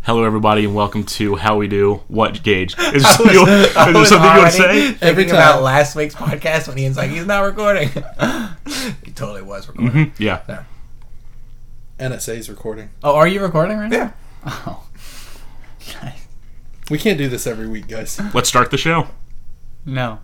Hello, everybody, and welcome to How We Do. What, Gage? Is there something you want to say? Thinking about last week's podcast when Ian's like, he's not recording. He totally was recording. Mm-hmm. Yeah. No. NSA's recording. Oh, are you recording right now? Yeah. Oh. We can't do this every week, guys. Let's start the show. No.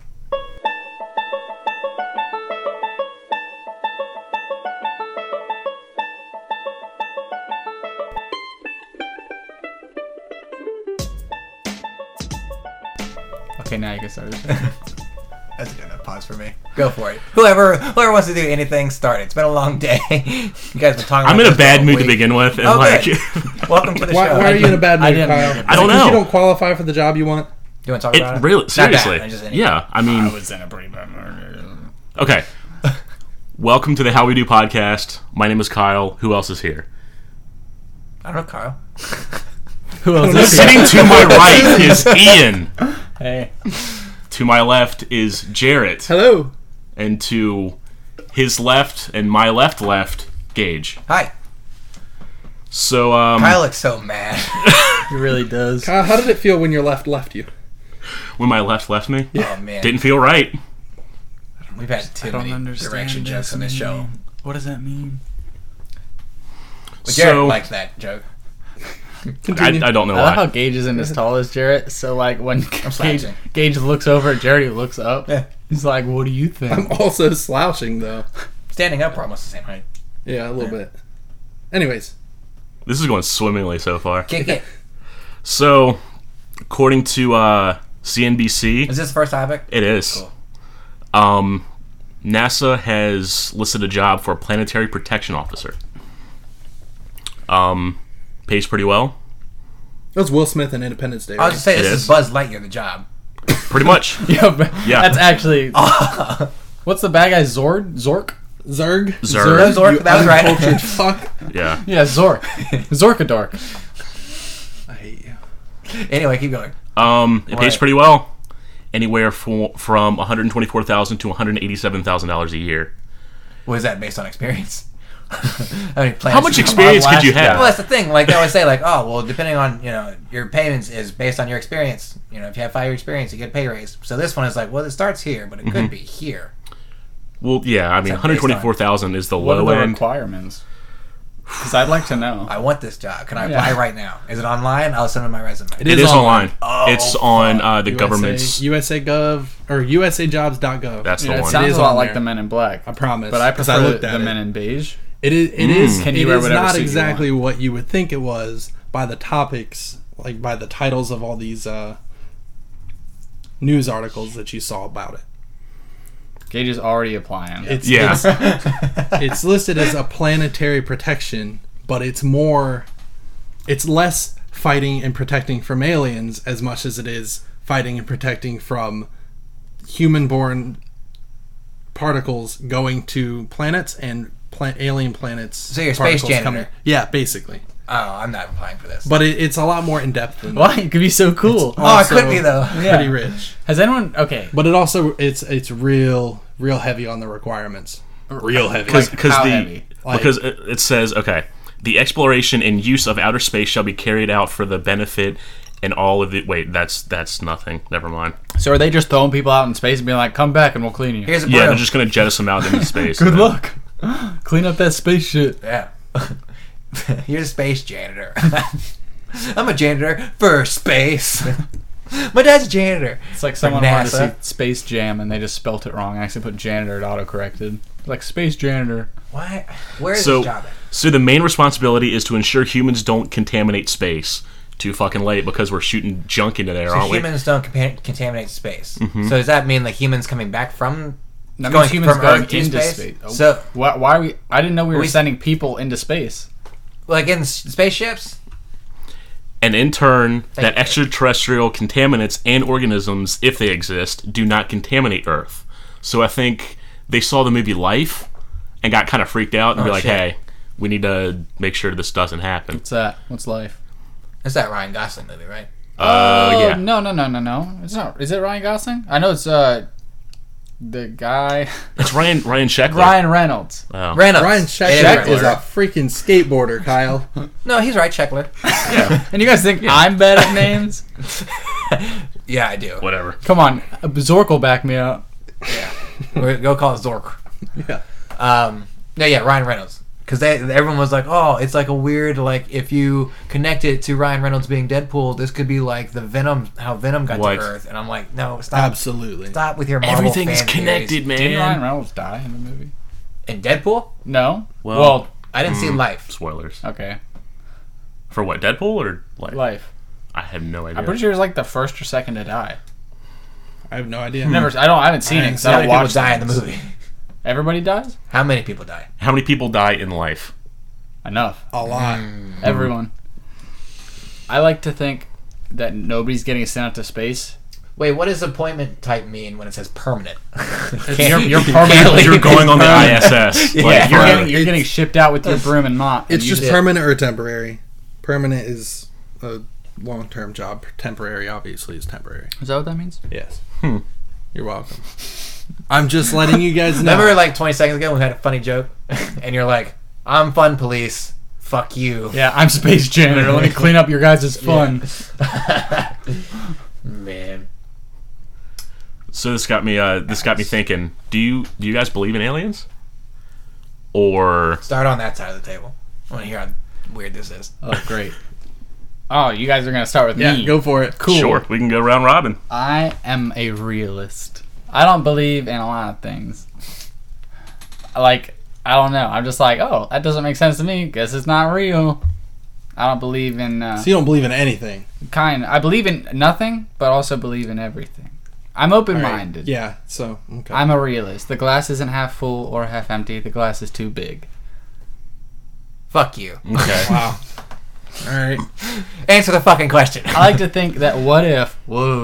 Okay, now you can start the show. That's a good enough pause for me. Go for it. Whoever wants to do anything, start it. It's been a long day. You guys been talking about I'm in a this bad all mood to week. begin with. And Welcome to the show. Why are you in a bad mood, Kyle? I don't know. Because you don't qualify for the job you want? You want to talk about it? Really, Not seriously. bad, Yeah, I mean... I was in a pretty bad mood. Okay. Welcome to the How We Do podcast. My name is Kyle. Who else is here? I don't know, Kyle. Who else is Sitting to my right is Ian. Hey. To my left is Jarrett. Hello. And to his left and my left, Gage. Hi. So, Kyle looks so mad. He really does. Kyle, how did it feel when your left you? when my left me, Oh, man. didn't feel right. We've had too many direction jokes on this show. What does that mean? But Jared So, likes that joke. I don't know I love how why. Gage isn't as tall as Jarrett, so like when slouching. Gage looks over at Jarrett, he looks up. Yeah. He's like, "What do you think?" I'm also slouching, though. Standing up, we're almost the same height. Yeah, a little bit. Anyways. This is going swimmingly so far. Kick it. So, according to CNBC, Is this the first topic? it is. Cool. NASA has listed a job for a planetary protection officer. Pays pretty well. That was Will Smith in Independence Day, I was right? just saying, It this is. is Buzz Lightyear, the job. Pretty much. Yeah, but Yeah. that's actually. What's the bad guy? Zork? Zerg? Zerg. No, Zork, You that was right. uncultured fuck. Yeah. Yeah, Zork. Zorkadork. I hate you. Anyway, keep going. It pays Right. pretty well. Anywhere from $124,000 to $187,000 a year. Was that based on experience? I mean, How much experience could you have? Well, that's the thing. Like they always say, like, oh, well, depending on your payments is based on your experience. You know, if you have 5 year experience, you get a pay raise. So this one is like, well, it starts here, but it could be here. Well, yeah, I mean, Is that based on- $124,000 is the What are low the end. requirements? Because I'd like to know. I want this job. Can I Yeah. apply right now? Is it online? I'll send in my resume. It is online. Oh, It's on the government's. USA Gov, or USAjobs.gov. That's the Yeah, it one. sounds is a lot on like there. the Men in Black. I promise. But I 'cause prefer looked the at Men in Beige. It is Can you wear whatever not suit you exactly what you would think it was by the topics, like by the titles of all these news articles that you saw about it. Gage is already applying. It's Yeah. listed as a planetary protection, but it's less fighting and protecting from aliens as much as it is fighting and protecting from human-born particles going to planets and alien planets. So you're a space particles janitor. Yeah, basically. Oh, I'm not applying for this. But it's a lot more in depth than Why? It could be so cool. Oh, it could be, though. Pretty rich. Has anyone? Okay. But it also it's real heavy on the requirements. Real heavy. How heavy? Because it says, okay, the exploration and use of outer space shall be carried out for the benefit and all of the... Wait, that's nothing. Never mind. So are they just throwing people out in space and being like, "Come back and we'll clean you"? Here's a Yeah, broom. they're just going to jettison them out into space. Good luck. Clean up that space shit. Yeah. You're a space janitor. I'm a janitor for space. My dad's a janitor. It's like For someone wanted to NASA. see Space Jam and they just spelt it wrong. I actually put janitor, it auto-corrected. Like, Space Janitor. What? Where is So, this job at? so the main responsibility is to ensure humans don't contaminate space. Too fucking late because we're shooting junk into there, So aren't we? humans don't contaminate space. So does that mean like humans coming back from That going means humans from going Earth to into space? space. Oh, So why are we... I didn't know we were We- sending people into space. like in spaceships? And in turn, Thank that you. extraterrestrial contaminants and organisms, if they exist, do not contaminate Earth. So I think they saw the movie Life and got kind of freaked out and Oh, be like, shit. hey, we need to make sure this doesn't happen. What's that? What's life? It's that Ryan Gosling movie, right? Yeah. No. It's not. Is it Ryan Gosling? I know it's The guy It's Ryan Sheckler. Ryan Reynolds. Oh. Reynolds. Ryan It Sheckler is a Reynolds. freaking skateboarder, Kyle. No, he's right, Sheckler. And you guys think I'm bad at names? Yeah, I do. Whatever. Come on, Zork will back me up. Go call it Zork. Yeah. No, yeah, Ryan Reynolds. Because everyone was like, oh, it's like a weird, like, if you connect it to Ryan Reynolds being Deadpool, this could be like the Venom, how Venom got What? to Earth. And I'm like, no, stop. Absolutely. Stop with your Marvel Everything is fan connected, theories. man. Didn't Ryan Reynolds die in the movie? In Deadpool? No. Well, I didn't see Life. Spoilers. Okay. For what, Deadpool or Life. I have no idea. I'm pretty sure he was like the first or second to die. I have no idea. I haven't seen it. 'Cause How I many don't people watch die in the things. movie? Everybody dies? How many people die? How many people die in life? Enough. A lot. Everyone. I like to think that nobody's getting sent out to space. Wait, what does appointment type mean when it says permanent? You're permanently. You're going on the ISS. Yeah, Like, You're getting shipped out with your broom and mop. It's and just you permanent or temporary. Permanent is a long-term job. Temporary, obviously, is temporary. Is that what that means? Yes. You're welcome. I'm just letting you guys know. Remember, like 20 seconds ago, we had a funny joke, and you're like, "I'm fun, police. Fuck you." Yeah, I'm space janitor. Let me clean up your guys' fun. Man. So this got me thinking. Do you guys believe in aliens? Or Start on that side of the table. I want to hear how weird this is. Oh, great. Oh, you guys are going to start with Yeah, me. go for it. Cool. Sure, we can go round robin. I am a realist. I don't believe in a lot of things. Like, I don't know. I'm just like, oh, that doesn't make sense to me. Guess it's not real. I don't believe in So you don't believe in anything. I believe in nothing, but also believe in everything. I'm open-minded. Yeah, so, okay. I'm a realist. The glass isn't half full or half empty. The glass is too big. Fuck you. Okay. Wow. All right. Answer the fucking question. I like to think that what if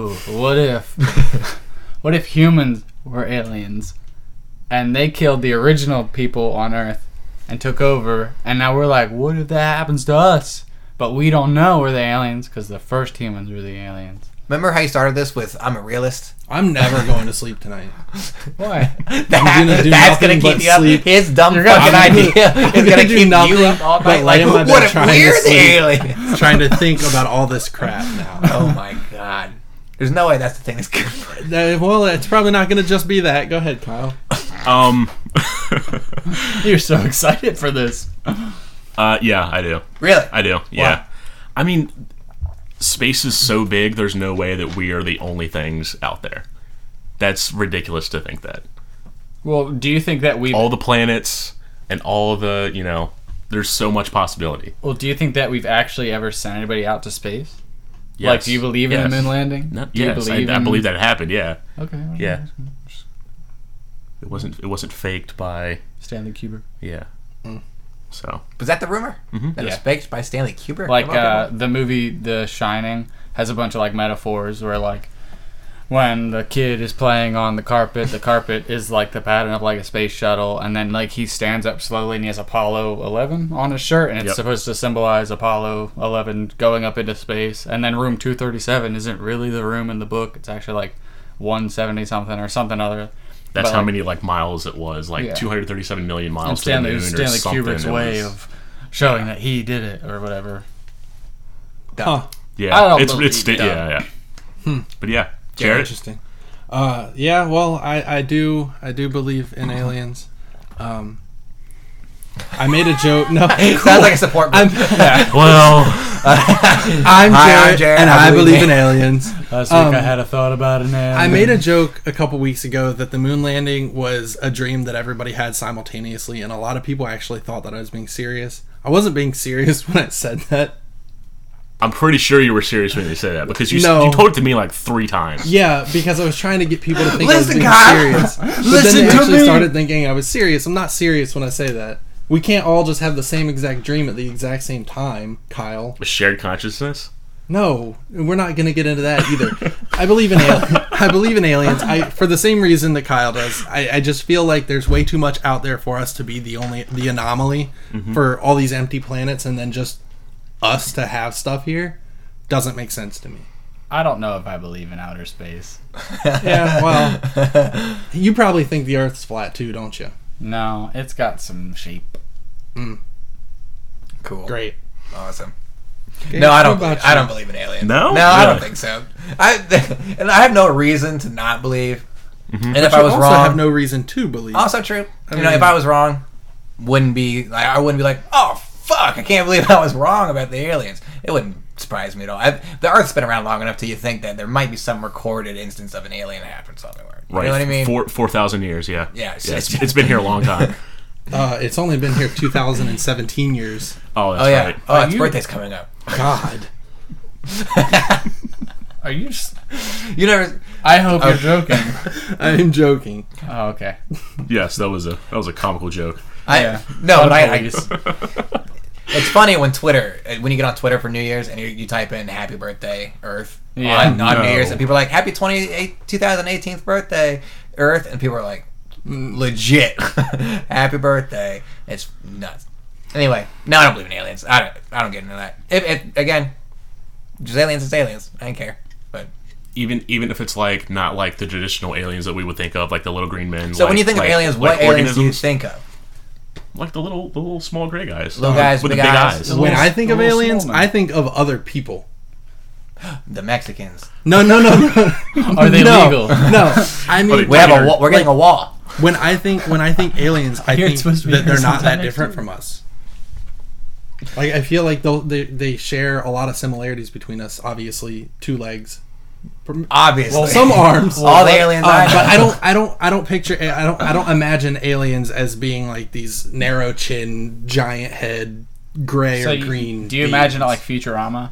humans were aliens and they killed the original people on Earth and took over, and now we're like, what if that happens to us? But we don't know we're the aliens because the first humans were the aliens. Remember how you started this with, I'm a realist? I'm never going to sleep tonight. Why? gonna do That's nothing going to keep but you up. sleep. His dumb You're gonna- fucking I'm idea is going to gonna do keep nothing you up all but night. lay Like, in my bed what if trying to we're the sleep. aliens? Trying to think about all this crap now. Oh my god. There's no way that's the thing that's good for it. Well, it's probably not going to just be that. Go ahead, Kyle. You're so excited for this. Yeah, I do. Really? I do. Yeah. I mean, space is so big. There's no way that we are the only things out there. That's ridiculous to think that. Well, do you think that All the planets and all of the, there's so much possibility. Well, do you think that we've actually ever sent anybody out to space? Yes. Like, do you believe in the moon landing? No, Do you yes, I believe that it happened. Yeah. Okay. Yeah. It wasn't faked by. Stanley Kubrick. Yeah. So. Was that the rumor? That it was Yeah. faked by Stanley Kubrick? Like, Okay. the movie The Shining has a bunch of, like, metaphors where, like, when the kid is playing on the carpet is, like, the pattern of, like, a space shuttle, and then, like, he stands up slowly and he has Apollo 11 on his shirt, and it's Yep. supposed to symbolize Apollo 11 going up into space, and then room 237 isn't really the room in the book. It's actually, like, 170-something or something other. That's But, how like, many miles it was, like Yeah. 237 million miles and to the moon Stanley, or Stanley something. Kubrick's It way was- of showing that he did it or whatever. Huh. Yeah, I don't it's believe that. yeah. But yeah, Very Jared. interesting. Yeah, well, I do believe in aliens. I made a joke. No, Sounds like a support group. Well, I'm Hi, I'm Jared, Jared. and I I believe believe in in aliens. Last week I had a thought about it, I made a joke a couple weeks ago that the moon landing was a dream that everybody had simultaneously, and a lot of people actually thought that I was being serious. I wasn't being serious when I said that. I'm pretty sure you were serious when you said that because you No. you told it to me like 3 times. Yeah, because I was trying to get people to think Listen, I Kyle. was being serious. But Listen then they to actually me. started thinking I was serious. I'm not serious when I say that. We can't all just have the same exact dream at the exact same time, Kyle. A shared consciousness. No, we're not going to get into that either. I believe in aliens. For the same reason that Kyle does. I just feel like there's way too much out there for us to be the anomaly for all these empty planets, and then just us to have stuff here doesn't make sense to me. I don't know if I believe in outer space. Yeah, well, you probably think the Earth's flat too, don't you? No, it's got some shape. Cool. Great. Awesome. Okay, No, I what don't. about I you? don't believe in aliens. No? I don't Really? think so. And I have no reason to not believe. And if But I you was also wrong, have no reason to believe. also true. I You know, mean- if I was wrong, I wouldn't be like, oh fuck, I can't believe I was wrong about the aliens. It wouldn't surprise me at all. The Earth's been around long enough till you think that there might be some recorded instance of an alien that happened somewhere. You Right. know what I mean? 4,000 years, yeah. Yeah, It's been here a long time. It's only been here 2017 years. Oh, that's Oh yeah. right. Oh, its you- birthday's coming up. God. Are you just... You never. I hope you're joking. I'm joking. Oh, okay. Yes, that was a comical joke. Yeah. No, but I Please. it's funny when you get on Twitter for New Year's and you type in "Happy Birthday Earth" Yeah. on No. New Year's, and people are like "Happy 2018th birthday Earth," and people are like, "Legit, Happy Birthday!" It's nuts. Anyway, no, I don't believe in aliens. I don't get into that. If again, just aliens is aliens. I don't care. But Even if it's like not like the traditional aliens that we would think of, like the little green men. so when you think of aliens, what aliens do you organisms, think of? like the little small gray guys, Little guys, with big the big eyes. eyes. When little- I think of little aliens, small man. I think of other people. The Mexicans. No. Are they no, legal? No. I mean, We have Weird. We're getting a wall. when I think aliens, I hear think it's supposed to be that they're not sometime that next different year. from us. Like I feel like they share a lot of similarities between us. Obviously, 2 legs, Obviously, some arms. all the aliens. But I don't picture. I don't imagine aliens as being like these narrow chin, giant head, gray So or green. do you imagine it like beings. Futurama?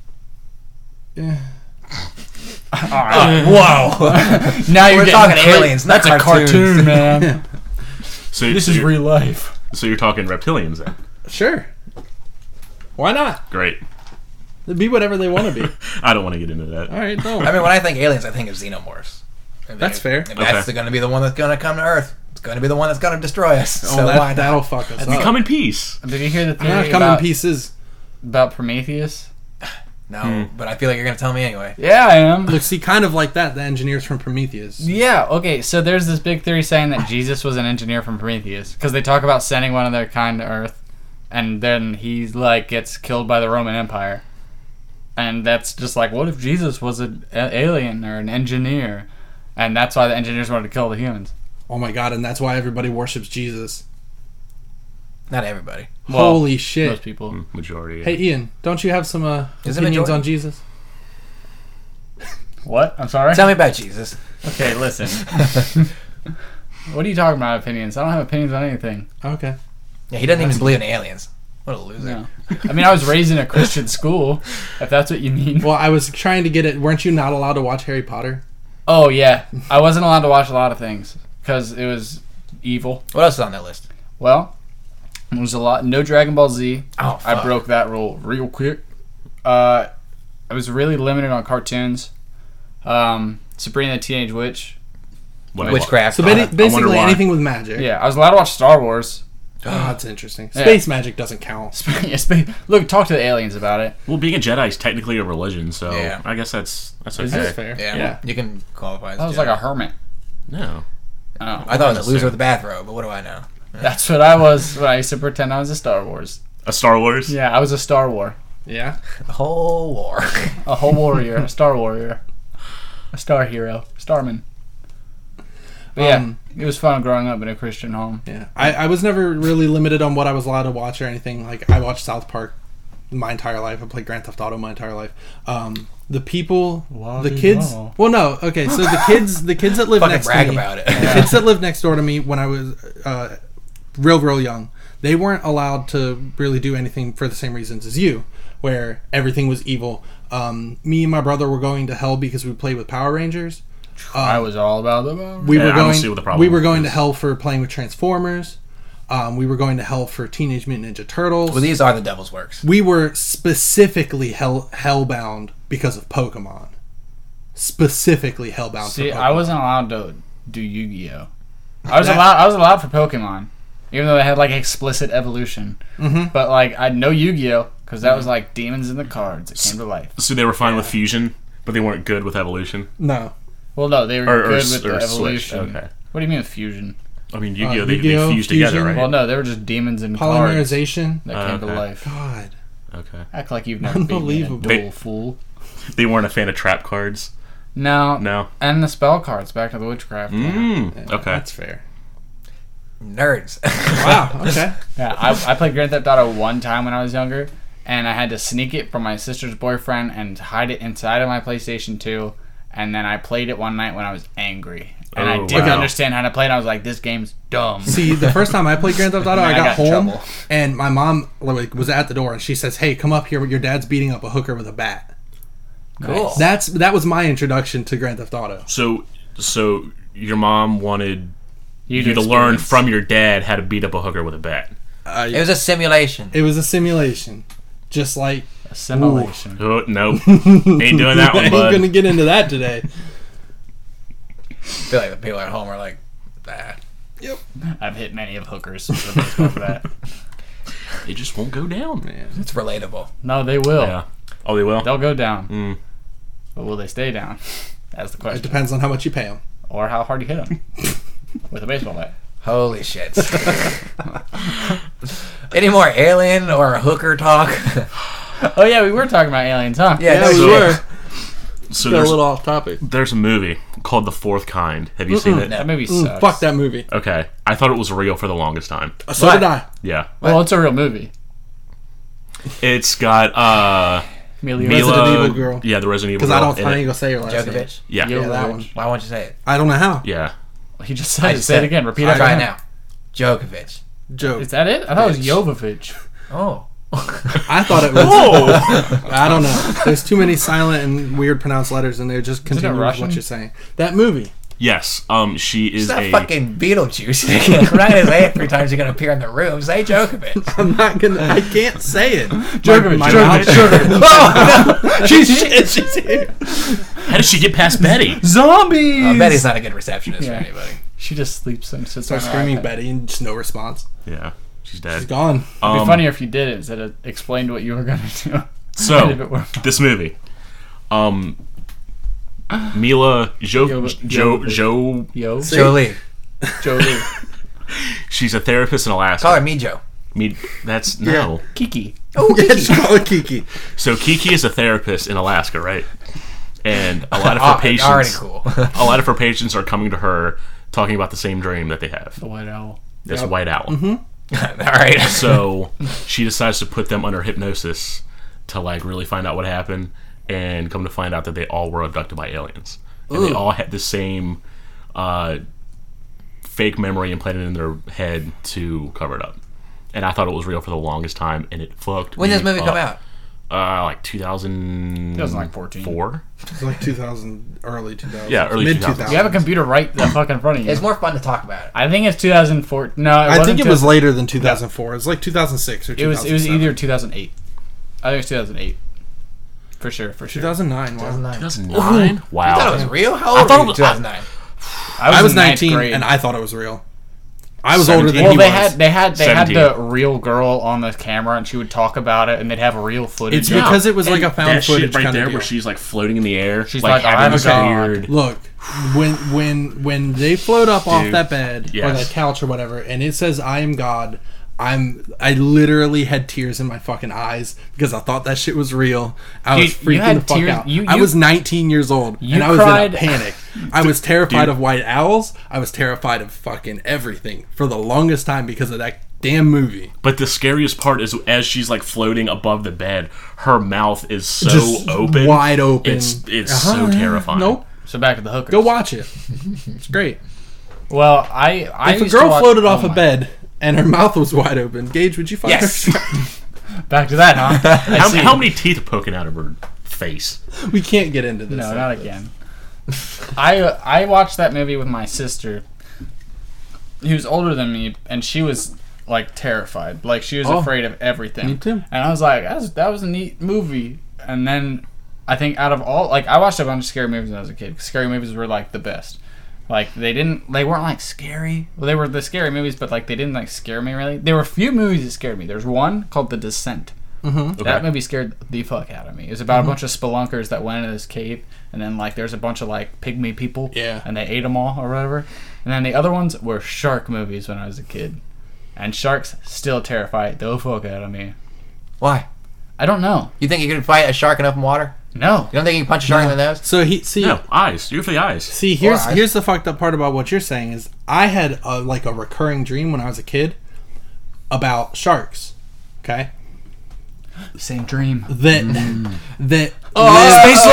Yeah. All right. Whoa! Now you're We're getting talking aliens, not That's a cartoons. cartoon, man. So This so is you're- real life. So you're talking reptilians then? Sure. Why not? Great. Be whatever they want to be. I don't want to get into that. All right, no. I mean, when I think aliens, I think of xenomorphs. And That's fair. and that's Okay. going to be the one that's going to come to Earth. It's going to be the one that's going to destroy us. Oh, So why not? that'll fuck us You up. come in peace. Did you hear the I'm not theory coming in about, pieces. about Prometheus? No, but I feel like you're going to tell me anyway. Yeah, I am. Look, see, kind of like that, the engineers from Prometheus. Yeah, okay, so there's this big theory saying that Jesus was an engineer from Prometheus. Because they talk about sending one of their kind to Earth, and then he, like, gets killed by the Roman Empire. And that's just like, what if Jesus was an alien or an engineer? And that's why the engineers wanted to kill the humans. Oh my god, and that's why everybody worships Jesus. Not everybody. Well, Holy shit. Most people. Majority. Yeah. Hey, Ian, don't you have some Is it opinions majority? on Jesus? What? I'm sorry? Tell me about Jesus. Okay, listen. What are you talking about, opinions? I don't have opinions on anything. Okay. Yeah, he doesn't even believe in aliens. What a loser. No. I mean, I was raised in a Christian school, if that's what you mean. Well, I was trying to get it. Weren't you not allowed to watch Harry Potter? Oh, yeah. I wasn't allowed to watch a lot of things because it was evil. What else is on that list? Well, there was a lot. No Dragon Ball Z. Oh, I fuck. broke that rule real quick. I was really limited on cartoons. Sabrina the Teenage Witch. What I- Witchcraft. So all that. basically why. anything with magic. Yeah, I was allowed to watch Star Wars. Oh, that's interesting. Yeah. Space magic doesn't count. Look, talk to the aliens about it. Well, being a Jedi is technically a religion, so Yeah. I guess that's Is okay. it? That's fair. Yeah, you can qualify as I was Jedi. like a hermit. No. Oh, I thought it was a loser with a bathrobe, but what do I know? that's what I was when I used to pretend I was a Star Wars. A Star Wars? Yeah, I was a Star War. Yeah. The whole war. A whole warrior. A Star warrior. A star hero. Starman. But yeah, it was fun growing up in a Christian home. Yeah. I was never really limited on what I was allowed to watch or anything. Like, I watched South Park my entire life. I played Grand Theft Auto my entire life. The people, the kids. Wow. Well, no. Okay, so the kids that live Fucking next brag to me. about it. The kids that lived next door to me when I was real young, they weren't allowed to really do anything for the same reasons as you, where everything was evil. Me and my brother were going to hell because we played with Power Rangers. I was all about the We Yeah, were I don't going. see what the problem We were going to is. hell for playing with Transformers. We were going to hell for Teenage Mutant Ninja Turtles. Well, these are the devil's works. We were specifically hellbound because of Pokemon. Specifically hellbound. See, for Pokemon. I wasn't allowed to do Yu-Gi-Oh. I was allowed for Pokemon, even though they had like explicit evolution. Mm-hmm. But like I know Yu-Gi-Oh because that was like demons in the cards that came to life. So they were fine with fusion? But they weren't good with evolution. No. Well, no, they were Or good s- with the or evolution. switched, okay. What do you mean with fusion? I mean, Yu-Gi-Oh! They Yu-Gi-Oh! fused together, Fusion. right? Well, no, they were just demons and cards Polymerization. that came to Okay. life. God. Okay. Act like you've never beaten me in a Unbelievable. duel, fool. They weren't a fan of trap cards. No. No. And the spell cards, back to the witchcraft. Okay. That's fair. Nerds. Wow. Okay. Yeah, I played Grand Theft Auto one time when I was younger, and I had to sneak it from my sister's boyfriend and hide it inside of my PlayStation 2, and then I played it one night when I was angry. And I Oh, didn't wow. understand how to play it. I was like, this game's dumb. See, the first time I played Grand Theft Auto, Man, I I got got in home trouble. and my mom like was at the door and she says, "Hey, come up here. Your dad's beating up a hooker with a bat." Cool. That was my introduction to Grand Theft Auto. So your mom wanted you to learn experience. from your dad how to beat up a hooker with a bat. It was a simulation. It was a simulation, just like Assimilation. Oh, nope. Ain't doing that I one, ain't bud. gonna get into that today. I feel like the people at home are like, ah. I've hit many of hookers for baseball for that. They just won't go down. Man. It's relatable. No, they will. Yeah. Oh, they will? They'll go down. Mm. But will they stay down? That's the It question. depends on how much you pay them. Or how hard you hit them with a baseball bat. Holy shit. Any more alien or hooker talk? Oh yeah, we were talking about aliens, huh? Yeah, no we shit. were. So Got a there's, little off topic. there's a movie called The Fourth Kind. Have you seen it? That movie sucks. Fuck that movie. Okay. I thought it was real for the longest time. So What? did I. Yeah. Well, it's a real movie. It's got Mila Resident Evil girl. Yeah, the Resident Evil Because girl. I ain't gonna say your last name. Djokovic. Yeah. Yeah, that one. Why won't you say it? I don't know how. Yeah. He just said I it. just Say said it again. Repeat Try after it him. now. Djokovic. Joke. Is that it? I thought it was Bitch. Jovovich. Oh. I thought it was. Oh! I don't know. There's too many silent and weird pronounced letters, and they're just it continuing with Russian? what you're saying. That movie. Yes. She is It's not a. fucking Beetlejuice. We're not going to say it 3 times you're going to appear in the room. Say Djokovic. I'm not gonna. I can't say it. Djokovic, My Djokovic, mouth- She's here. How did she get past Betty? Zombies! Betty's not a good receptionist Yeah. for anybody. She just sleeps and sits Start on her screaming iPad. Betty and just no response. Yeah. She's She's dead. gone. It'd be funnier if you did it instead of explained what you were going to do. So, If it were- this movie. Mila Yo. Jolie. Jolie. she's a therapist in Alaska. Call her me Joe. That's no. Kiki. Yeah, just call it Kiki. So Kiki is a therapist in Alaska, right? And a lot of Oh, her patients, already cool. a lot of her patients are coming to her talking about the same dream that they have. The White Owl. This Yep. white owl. All right. So she decides to put them under hypnosis to like really find out what happened, and come to find out that they all were abducted by aliens, and they all had the same fake memory implanted in their head to cover it up. And I thought it was real for the longest time, and it fucked. When me does this movie come up. out? Like 2014. 2014. It's like 2000, early 2000s. Yeah, early mid 2000s. You have a computer right the fuck in front of you. It's more fun to talk about it. I think it's 2004. No, I think it was later than 2004. It was like 2006 or It 2007. was either 2008. I think it was 2008. For sure. 2009. Wow. 2009. 2009. Wow. You thought it was real? How old thought were it you was- in 2009? I was in ninth 19 grade. and I thought it was real. I was older than 17. Well, he they was. had 17. the real girl on the camera, and she would talk about it, and they'd have real footage. It's of it. because it was like And a found that footage shit right kind there of deal. where she's like floating in the air. She's like, having "I'm this a god." weird. Look, when they float up off Dude. that bed or Yes. that couch or whatever, and it says "I am God," I literally had tears in my fucking eyes because I thought that shit was real. I was Dude, you freaking had the fuck tears- out. you- I was 19 years old you and I was cried- in a panic. I was terrified of white owls. I was terrified of fucking everything for the longest time because of that damn movie. But the scariest part is as she's like floating above the bed, her mouth is so Just open, wide open. It's so terrifying. Nope. So back to the hookers. Go watch it. It's great. Well, I If a used to girl watch- floated oh off a my- bed and her mouth was wide open, Gage, would you find Yes. her? Back to that, huh? How many teeth are poking out of her face? We can't get into this. No, not again. I watched that movie with my sister, who's older than me, and she was like terrified. Like she was Oh, afraid of everything. me too. And I was like, that was a neat movie. And then I think out of all, like I watched a bunch of scary movies when I was a kid. Scary movies were like the best. Like they weren't like scary. Well, they were the scary movies, but like they didn't like scare me really. There were a few movies that scared me. There's one called The Descent. Okay. That movie scared the fuck out of me. It was about a bunch of spelunkers that went into this cave, and then like there's a bunch of like pygmy people, Yeah. and they ate them all or whatever. And then the other ones were shark movies when I was a kid, and sharks still terrify the fuck out of me. Why? I don't know. You think you can fight a shark in open water? No. You don't think you can punch a shark in the nose? So No, eyes. You're for the eyes. See, Or eyes. here's the fucked up part about what you're saying is I had a recurring dream when I was a kid about sharks. Okay, Same dream. that Space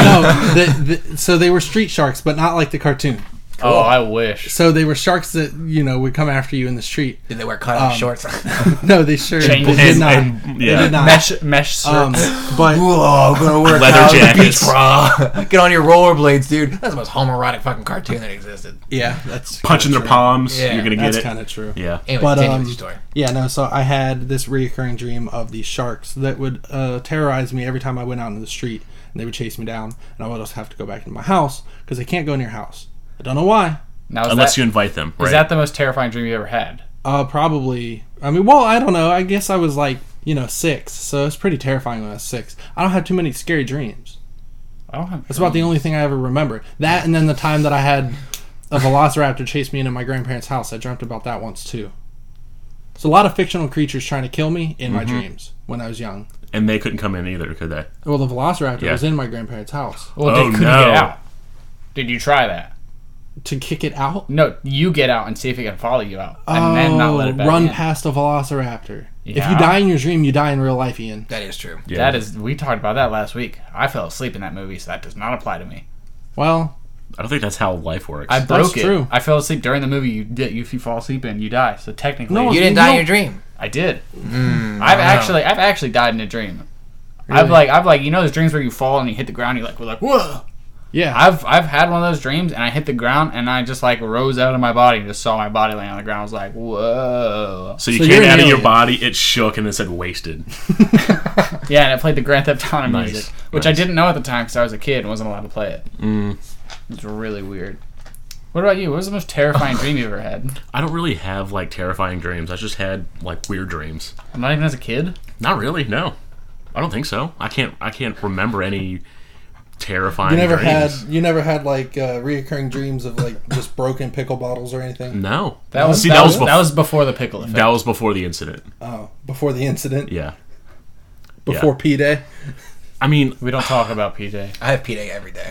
no, so they were street sharks, but not like the cartoon. Oh, I wish. So they were sharks that would come after you in the street. Did they wear cut-off shorts? No, they sure Chain- they did not. and- They yeah. did not. Mesh shirts. But Whoa, I'm gonna wear Leather out on the jackets. beach, bro. Get on your rollerblades, dude. That's the most homoerotic fucking cartoon that existed. yeah, that's Punching kinda their true. palms. Yeah, You're gonna get That's it. kind of true. Yeah. Anyway, But, continue with your story. Yeah, no, so I had this reoccurring dream of these sharks that would terrorize me every time I went out into the street, and they would chase me down, and I would just have to go back into my house because they can't go in your house. I don't know why. Now, Unless you invite them. Right? is that the most terrifying dream you ever had? Probably. I mean, well, I don't know. I guess I was like, 6, so it's pretty terrifying when I was 6. I don't have too many scary dreams. I don't have. That's about the only thing I ever remember. That, and then the time that I had a velociraptor chase me into my grandparents' house. I dreamt about that once too. So a lot of fictional creatures trying to kill me in my dreams when I was young. And they couldn't come in either, could they? Well, the velociraptor Yeah. was in my grandparents' house. Well, Oh, they couldn't no. get out. Did you try that? To kick it out? No, you get out and see if it can follow you out, and then not let it back run in. past a velociraptor. If Yeah. you die in your dream, you die in real life, Ian. That is true. Yeah. That is. We talked about that last week. I fell asleep in that movie, so that does not apply to me. Well, I don't think that's how life works. I broke it. true. I fell asleep during the movie. If you fall asleep and you die, so technically, No, You didn't die in your dream. I did. I've I've actually died in a dream. I've like those dreams where you fall and you hit the ground. And we're like, whoa. yeah. I've had one of those dreams and I hit the ground and I just like rose out of my body and just saw my body laying on the ground. I was like, whoa. so you So came you're an out of your alien. body, it shook, and it said wasted. Yeah, and I played the Grand Theft Auto Nice. music, which Nice. I didn't know at the time because I was a kid and wasn't allowed to play it. It's really weird. What about you? What was the most terrifying dream you ever had? I don't really have like terrifying dreams. I just had like weird dreams. Not even as a kid? Not really. No, I don't think so. I can't remember any terrifying. dreams. You never had like reoccurring dreams of like just broken pickle bottles or anything. No. That was See, that, was, bef- that was before the pickle effect. that was before the incident. Oh, before the incident, Yeah. before P Day. I mean, We don't talk about PJ. I have P-Day every day.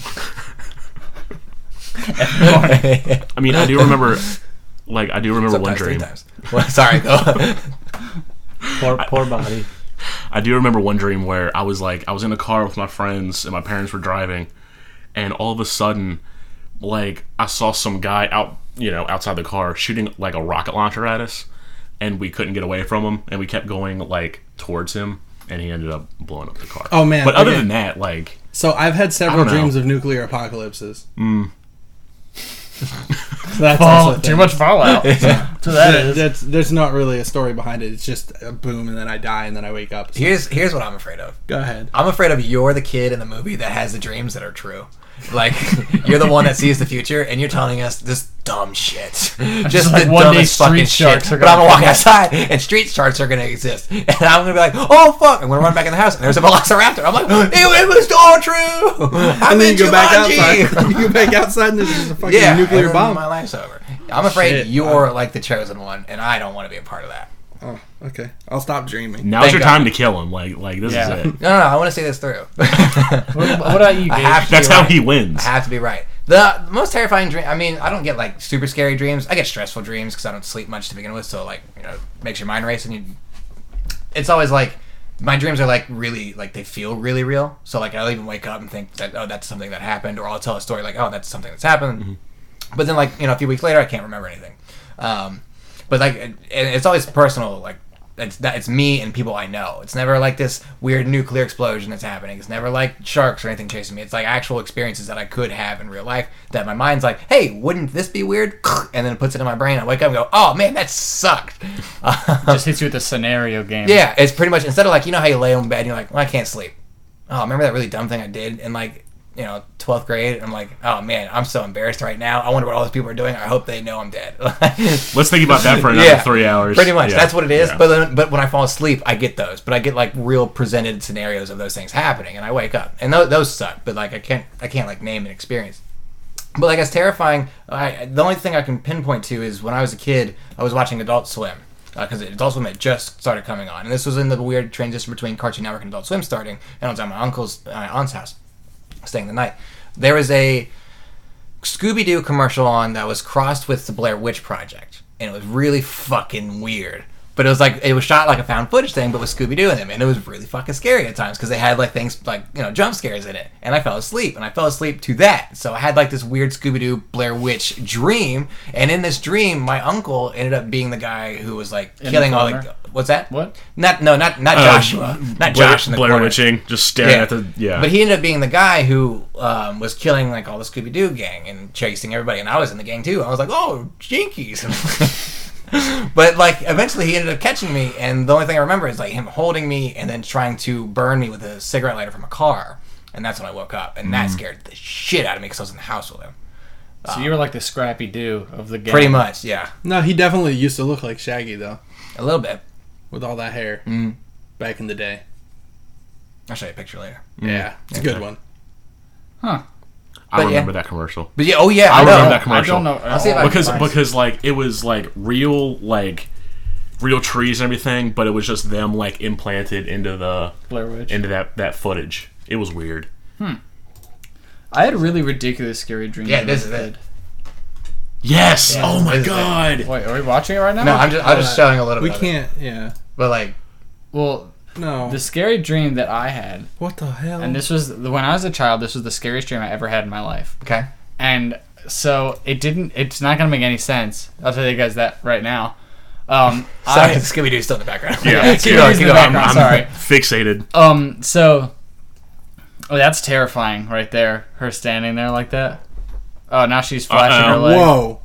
I mean, I do remember. Like, I do remember one Sometimes 3 dream. times. Well, sorry, go. Poor body. I do remember one dream where I was in a car with my friends and my parents were driving, and all of a sudden, like, I saw some guy outside the car shooting like a rocket launcher at us, and we couldn't get away from him, and we kept going like towards him, and he ended up blowing up the car. Oh, man, But other okay. than that, like, So I've had several I don't know. dreams of nuclear apocalypses. So that's also Oh, a too thing. much fallout. So that is. There's not really a story behind it. It's just a boom, and then I die, and then I wake up. So, Here's what I'm afraid of. go ahead. I'm afraid of you're the kid in the movie that has the dreams that are true. Like, you're the one that sees the future, and you're telling us this dumb shit. Just like the one day dumbest street fucking sharks shit. are But I'm gonna gonna walk come up. outside, and street sharks are gonna exist. And I'm gonna be like, oh, fuck. I'm gonna run back in the house, and there's a velociraptor. I'm like, it was all true. I'm And then in you go back Jumanji. outside. You go back outside, and there's just a fucking Yeah, nuclear and then bomb. my life's over. I'm afraid Shit. you're like the chosen one, and I don't want to be a part of that. Oh, okay. I'll stop dreaming. now's Thank your God. time to kill him. Like this Yeah. is it. No, I want to see this through. What about you, I Gage? have to That's be how right. he wins. I have to be right. The most terrifying dream. I mean, I don't get like super scary dreams. I get stressful dreams because I don't sleep much to begin with. So like, makes your mind race, and it's always like my dreams are like really like they feel really real. So like I'll even wake up and think that that's something that happened, or I'll tell a story like that's something that's happened. But then like a few weeks later I can't remember anything. But like it's always personal. Like it's me and people I know. It's never like this weird nuclear explosion that's happening. It's never like sharks or anything chasing me. It's like actual experiences that I could have in real life that my mind's like, hey, wouldn't this be weird? And then it puts it in my brain. I wake up and go, oh man, that sucked. Just hits you with a scenario game. Yeah, it's pretty much instead of like how you lay in bed and you're like, well, I can't sleep. Oh, remember that really dumb thing I did? And like 12th grade. I'm like, oh man, I'm so embarrassed right now. I wonder what all those people are doing. I hope they know I'm dead. Let's think about that for another 3 hours. Pretty much, Yeah. that's what it is. Yeah. But when I fall asleep, I get those. But I get like real presented scenarios of those things happening, and I wake up, and those suck. But like I can't like name an experience. But like it's terrifying. The only thing I can pinpoint to is when I was a kid, I was watching Adult Swim. Because Adult Swim had just started coming on, and this was in the weird transition between Cartoon Network and Adult Swim starting. And I was at my aunt's house, staying the night. There was a Scooby-Doo commercial on that was crossed with the Blair Witch Project, and it was really fucking weird. But it was shot like a found footage thing, but with Scooby-Doo in them, and it was really fucking scary at times because they had like things like jump scares in it. And I fell asleep to that. So I had like this weird Scooby-Doo Blair Witch dream, and in this dream, my uncle ended up being the guy who was like killing all the. What's that? What? Not Joshua, not Josh in the Blair corner. Witching, just staring at the But he ended up being the guy who was killing like all the Scooby-Doo gang and chasing everybody, and I was in the gang too. I was like, oh, jinkies. But like eventually he ended up catching me, and the only thing I remember is like him holding me and then trying to burn me with a cigarette lighter from a car, and that's when I woke up, and that scared the shit out of me because I was in the house with him. So you were like the Scrappy Doo of the game. Pretty much, yeah, No, he definitely used to look like Shaggy though, a little bit. with all that hair back in the day. I'll show you a picture later. Yeah, it's a good one. Huh. I But, remember yeah. that commercial. But yeah, oh yeah, I I know. remember that I commercial. don't know. I'll see if I can find it. Because like it was like real trees and everything, but it was just them like implanted into Blair Witch. that footage. It was weird. I had a really ridiculous scary dream. Yeah, when this I is was a it. kid. Yes. Yeah, oh my this is it. god. Wait, are we watching it right now? No, I'm just showing a little We bit. Of it. can't. Yeah. But like, Well, No. the scary dream that I had, What the hell? and this was when I was a child. This was the scariest dream I ever had in my life. okay, And so it's not gonna make any sense. I'll tell you guys that right now. Sorry, Scooby-Doo's still in the background. Yeah. Keep keep going, going. keep going. I'm Sorry. fixated. So that's terrifying right there. Her standing there like that. Oh, now she's flashing her leg. Whoa.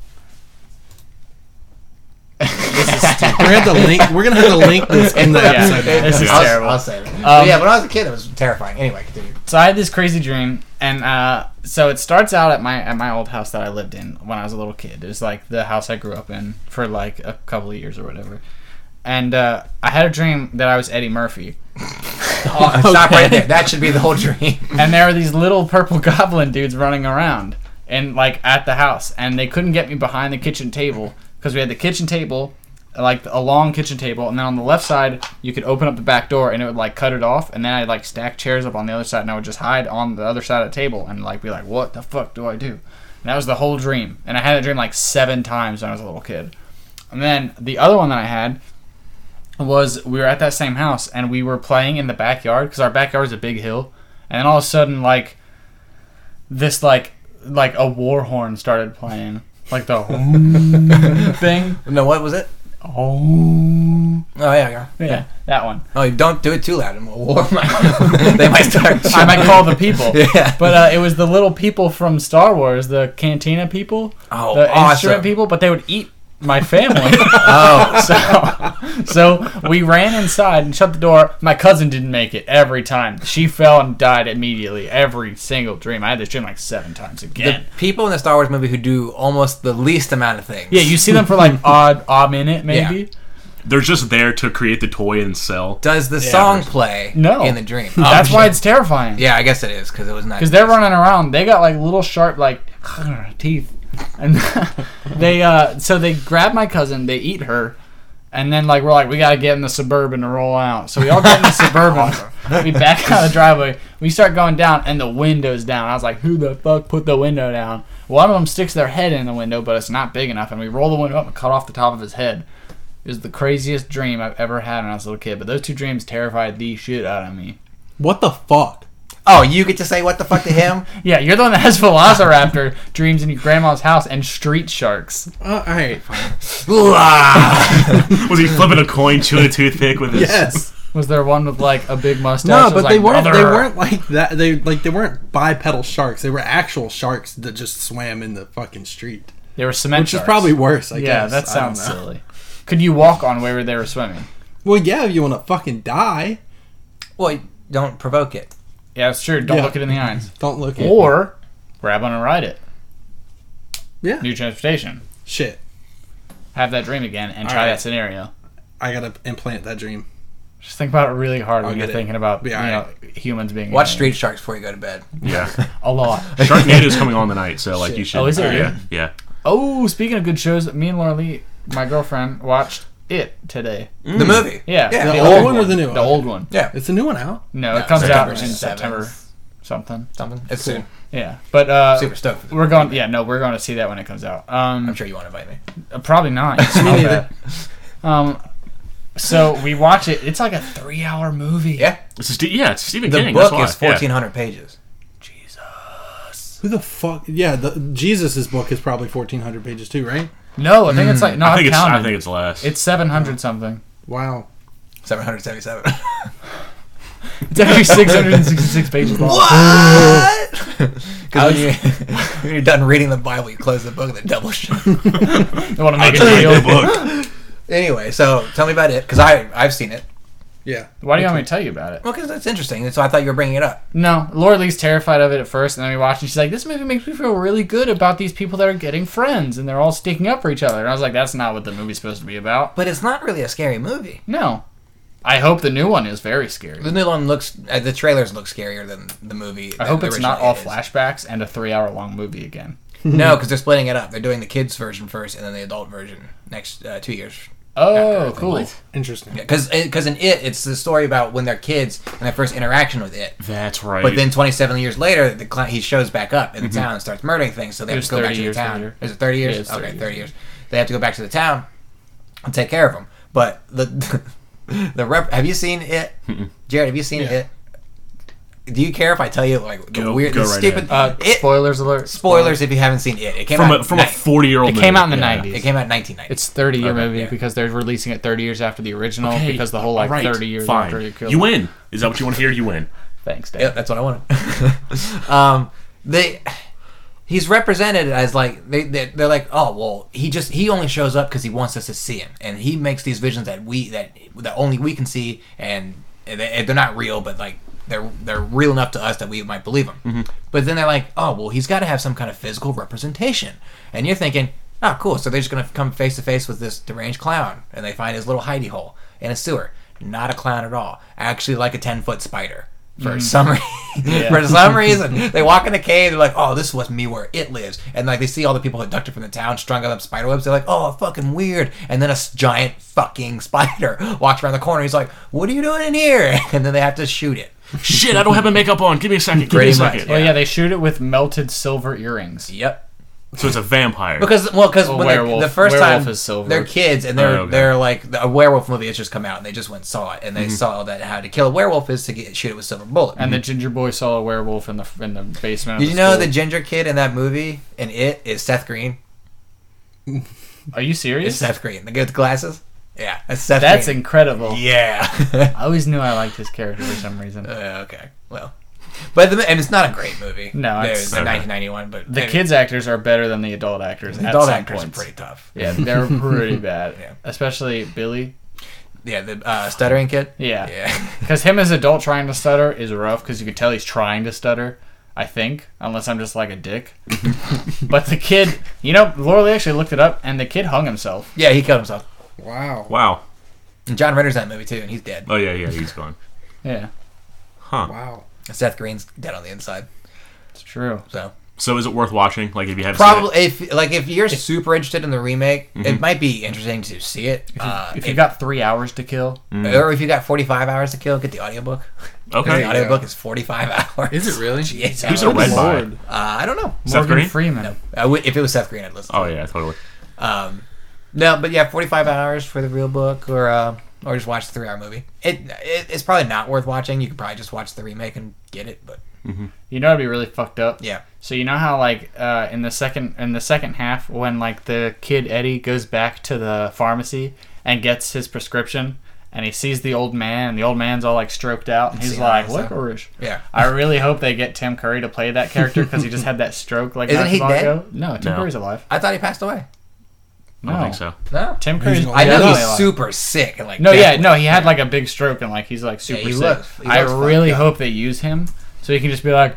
We're gonna have to link this in the Yeah. episode. This is I'll, terrible. I'll save it. But yeah, when I was a kid, it was terrifying. Anyway, continue. So I had this crazy dream, and so it starts out at my old house that I lived in when I was a little kid. It was like the house I grew up in for like a couple of years or whatever. And I had a dream that I was Eddie Murphy, Stop right there. That should be the whole dream. and there were these little purple goblin dudes running around and like at the house, and they couldn't get me behind the kitchen table because we had the kitchen table, like a long kitchen table, and then on the left side you could open up the back door and it would like cut it off, and then I'd like stack chairs up on the other side, and I would just hide on the other side of the table and like be like, what the fuck do I do? And that was the whole dream, and I had that dream like 7 times when I was a little kid. And then the other one that I had was we were at that same house and we were playing in the backyard because our backyard is a big hill, and then all of a sudden like this like a war horn started playing, like the thing. No, what was it? Oh Yeah. yeah, that one. Oh, you don't do it too loud. They might start. I might call the people. Yeah. But it was the little people from Star Wars, the Cantina people, Oh, the awesome. instrument people, but they would eat my family. Oh, So we ran inside and shut the door. My cousin didn't make it every time. She fell and died immediately. Every single dream. I had this dream like 7 times the again. people in the Star Wars movie who do almost the least amount of things. Yeah, you see them for like odd minute maybe. They're just there to create the toy and sell. Does the song play No. in the dream? That's Oh, why shit. it's terrifying. Yeah, I guess it is because it was not. Because they're running around. They got like little sharp like teeth, and they grab my cousin. They eat her, and then like we're like we gotta get in the Suburban to roll out. So we all get in the Suburban. We back out of the driveway. We start going down, and the window's down. I was like, who the fuck put the window down? One of them sticks their head in the window, but it's not big enough, and we roll the window up and cut off the top of his head. It was the craziest dream I've ever had when I was a little kid. But those 2 dreams terrified the shit out of me. What the fuck? Oh, you get to say what the fuck to him? Yeah, you're the one that has Velociraptor dreams in your grandma's house and street sharks. All right, fine. Ooh-ah. Was he flipping a coin, chewing a toothpick with his? Yes. Was there one with like a big mustache? No, that was but they like, weren't. They "Brother." weren't like that. They weren't bipedal sharks. They were actual sharks that just swam in the fucking street, They were cement which is sharks. probably worse. I yeah, guess. that I don't sounds know. silly. Could you walk on where they were swimming? Well, yeah, if you want to fucking die. Well, don't provoke it. Yeah, it's true. Don't Yeah. look it in the eyes. Don't look at Or grab on and ride it. Yeah. New transportation. Shit. Have that dream again and All try right. that scenario. I gotta implant that dream. Just think about it really hard I'll when you're get it. thinking about Be you all know humans being Watch aliens. Street Sharks before you go to bed. Yeah. A lot. Sharknado is coming on tonight, so like you should. Oh, is it really? Yeah. Yeah. Oh, speaking of good shows, me and Laura Lee, my girlfriend, watched It today. The movie. Yeah, Yeah. The The old old one or the new one? The old one. Yeah. It's a new one out. No, No, it comes September out in 7th. September something. Something. It's soon. Yeah, but Super stoked. For we're going. Yeah, no, we're going to see that when it comes out. I'm sure you want to invite me. Probably not. It's not bad. So we watch it. It's like a 3-hour movie. Yeah. It's Stephen The King. book that's is why. 1,400 pages. Jesus. Who the fuck? Yeah, Jesus' book is probably 1,400 pages too, right? No, I think it's like no. I think I've it's. counted. I think it's less. It's 700 something. Wow. 777. It's actually 666 pages long. What? Because when you're done reading the Bible, you close the book and then double shut. I want to make it Read real. the book. Anyway, so tell me about it, because I've seen it. Yeah. Why do you want me to tell you about it? Well, because it's interesting, so I thought you were bringing it up. No, Laura Lee's terrified of it at first, and then we watched, and she's like, "This movie makes me feel really good about these people that are getting friends, and they're all sticking up for each other." And I was like, "That's not what the movie's supposed to be about." But it's not really a scary movie. No, I hope the new one is very scary. The new one looks, the trailers look scarier than the movie. I hope the it's original not all is. flashbacks and a 3-hour long movie again. No, because they're splitting it up. They're doing the kids version first, and then the adult version next 2 years. Oh, After, cool. Interesting. Because in it, it's the story about when they're kids and their first interaction with it. That's right. But then 27 years later, he shows back up in the town and starts murdering things. So they have It was to go back 30 to the years town. later. Is it 30 years? Yeah, it's 30 okay, years. 30 years. They have to go back to the town and take care of them. But have you seen it, Jared? Have you seen it? Do you care if I tell you like the Go weird, the right stupid Spoilers alert. spoilers if you haven't seen it? It came from out a 40-year-old. It came out in the movie. 90s. It came out in 1990. It's 30-year Okay, movie yeah. because they're releasing it 30 years after the original Okay, because the whole like alright, 30 years fine. after you killed You him. win. Is that what you want to hear? You win. Thanks, Dave. Yep, that's what I wanted. He's represented as like they're like, oh well, he only shows up because he wants us to see him, and he makes these visions that only we can see, and they're not real, but like they're real enough to us that we might believe them. But then they're like, oh well, he's got to have some kind of physical representation, and you're thinking, oh cool, so they're just gonna come face to face with this deranged clown, and they find his little hidey hole in a sewer. Not a clown at all. Actually, like a 10-foot spider. For some reason, they walk in a cave. They're like, "Oh, this must be where it lives." And like they see all the people abducted from the town, strung up spider webs. They're like, "Oh, fucking weird." And then a giant fucking spider walks around the corner. He's like, "What are you doing in here?" And then they have to shoot it. Shit, I don't have my makeup on. Give me a second. Give me a Pretty much, second. Well, yeah, they shoot it with melted silver earrings. Yep. So it's a vampire. Because when werewolf. the first Werewolf time is silver. they're kids and they're like a werewolf movie has just come out and they just went and saw it and they saw that how to kill a werewolf is to shoot it with silver bullet. And the ginger boy saw a werewolf in the basement. Of Did the you know school. the ginger kid in that movie and it is Seth Green? Are you It's serious? Seth Green, the guy with the glasses. Yeah, that's Seth. That's Green. incredible. Yeah. I always knew I liked his character for some reason. Okay. Well, but and it's not a great movie. No, it's- it's 1991. But The kids actors are better than the adult actors. the at adult some actors points. are pretty tough. Yeah, they're pretty bad. Yeah. Especially Billy. Yeah, the stuttering kid. Yeah. Yeah. Because him as adult trying to stutter is rough because you can tell he's trying to stutter. I think, unless I'm just like a dick. But the kid, Laura Lee actually looked it up, and the kid hung himself. Yeah, he killed himself. Wow. Wow. And John Ritter's in that movie too, and he's dead. Oh yeah, he's gone. Yeah, Huh. Wow. Seth Green's dead on the inside. it's true. So is it worth watching? Like if you have Probably if you're super interested in the remake, it might be interesting to see it. If you got 3 hours to kill, Or if you got 45 hours to kill, get the audiobook. Okay. The audiobook is 45 hours. Is it really? Yes. Who's it read by? Lord. I don't know. Seth Morgan Green? Freeman. If it was Seth Green, I'd listen. Oh yeah, totally. No, but yeah, 45 hours for the real book, or just watch the 3-hour movie. It's probably not worth watching. You could probably just watch the remake and get it. But You know, it'd be really fucked up. yeah, So you know how like in the second half when like the kid Eddie goes back to the pharmacy and gets his prescription and he sees the old man and the old man's all like stroked out and he's See, like, so- licorice. yeah. I really hope they get Tim Curry to play that character because he just had that stroke like Isn't not he too long dead? ago. No, Tim No. Curry's alive. I thought he passed away. No, I don't think so. No, Tim Curry's. He's I know definitely he's alive. super sick and like. No, yeah, deathly. no, he had like a big stroke and like he's like super he sick. looks I fucked really up. hope they use him so he can just be like,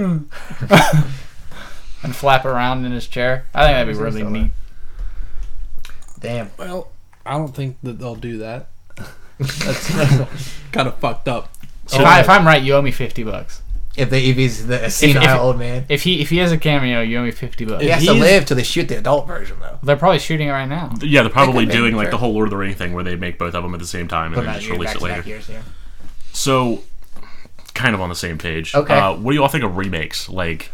and flap around in his chair. I think that'd be really neat. Damn. Well, I don't think that they'll do that. That's kind of fucked up. If I'm right, you owe me $50. If he's the senile old man. If he has a cameo, you owe me $50. He has to live till they shoot the adult version, though. They're probably shooting it right now. Yeah, they're probably They could doing be, like sure. the whole Lord of the Rings thing where they make both of them at the same time and then just release it later. Years, yeah. So, kind of on the same page. Okay. What do you all think of remakes? Like,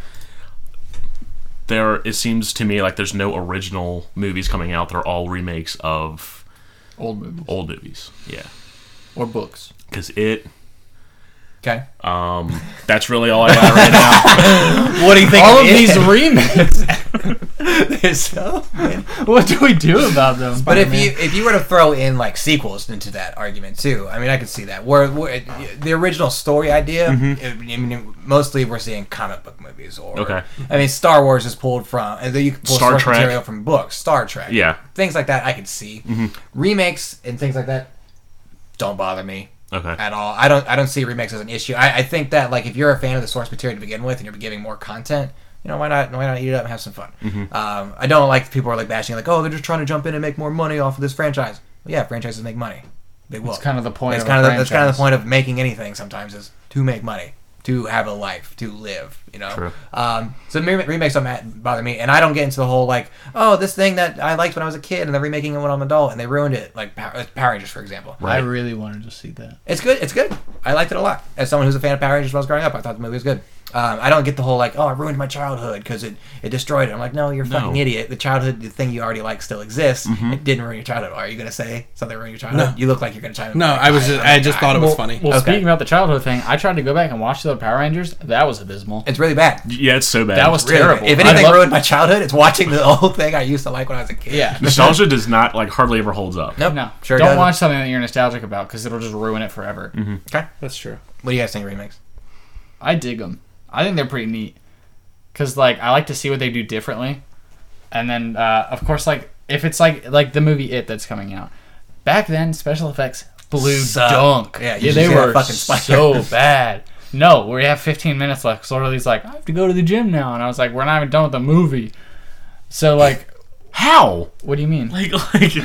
it seems to me like there's no original movies coming out. They're all remakes of Old movies. old movies. Yeah. Or books. Because Okay. that's really all I got right now. What do you think? All of it these is? remakes. There's so many. What do we do about them? But if you were to throw in like sequels into that argument too, I mean, I could see that. Where the original story idea, I mean, mostly we're seeing comic book movies, or Okay. I mean, Star Wars is pulled from, and then you can pull Star source Trek. material from books, Star Trek, Yeah. things like that. I could see remakes and things like that. Don't bother me Okay. at all. I don't see remakes as an issue. I think that like if you're a fan of the source material to begin with and you're giving more content, you know, why not eat it up and have some fun. I don't like people are like bashing like, oh, they're just trying to jump in and make more money off of this franchise. Well, yeah, franchises make money. They will. That's kind of the point. That's of kind a of that's kind of the franchise. point of making anything. Sometimes is to make money, to have a life, to live. You know. True. So remakes don't bother me, and I don't get into the whole like, oh, this thing that I liked when I was a kid, and they're remaking it when I'm an adult, and they ruined it. Like Power Rangers, for example. Right. I really wanted to see that. It's good. It's good. I liked it a lot. As someone who's a fan of Power Rangers when I was growing up, I thought the movie was good. I don't get the whole like, oh, I ruined my childhood because it destroyed it. I'm like, no, you're a fucking idiot. The childhood, the thing you already like, still exists. It didn't ruin your childhood. Are you gonna say something ruined your childhood? No. You look like you're gonna try to. No, I just thought it was funny. Well, Okay. speaking about the childhood thing, I tried to go back and watch the Power Rangers. That was abysmal. It's really bad. Yeah, it's so bad. That was Really terrible. bad. If I anything love- ruined my childhood, it's watching the old thing I used to like when I was a kid. Yeah. Nostalgia does not like hardly ever holds up. Nope. No, Sure don't doesn't. watch something that you're nostalgic about because it'll just ruin it forever. Okay. That's true. What do you guys think of remakes? I dig them. I think they're pretty neat because like I like to see what they do differently, and then of course like if it's like the movie It that's coming out. Back then, special effects blew Suck. dunk. Yeah, you they just got were fucking spider. so bad. No, we have 15 minutes left. So Orly's like, I have to go to the gym now, and I was like, we're not even done with the movie. So like, How? what do you mean? Like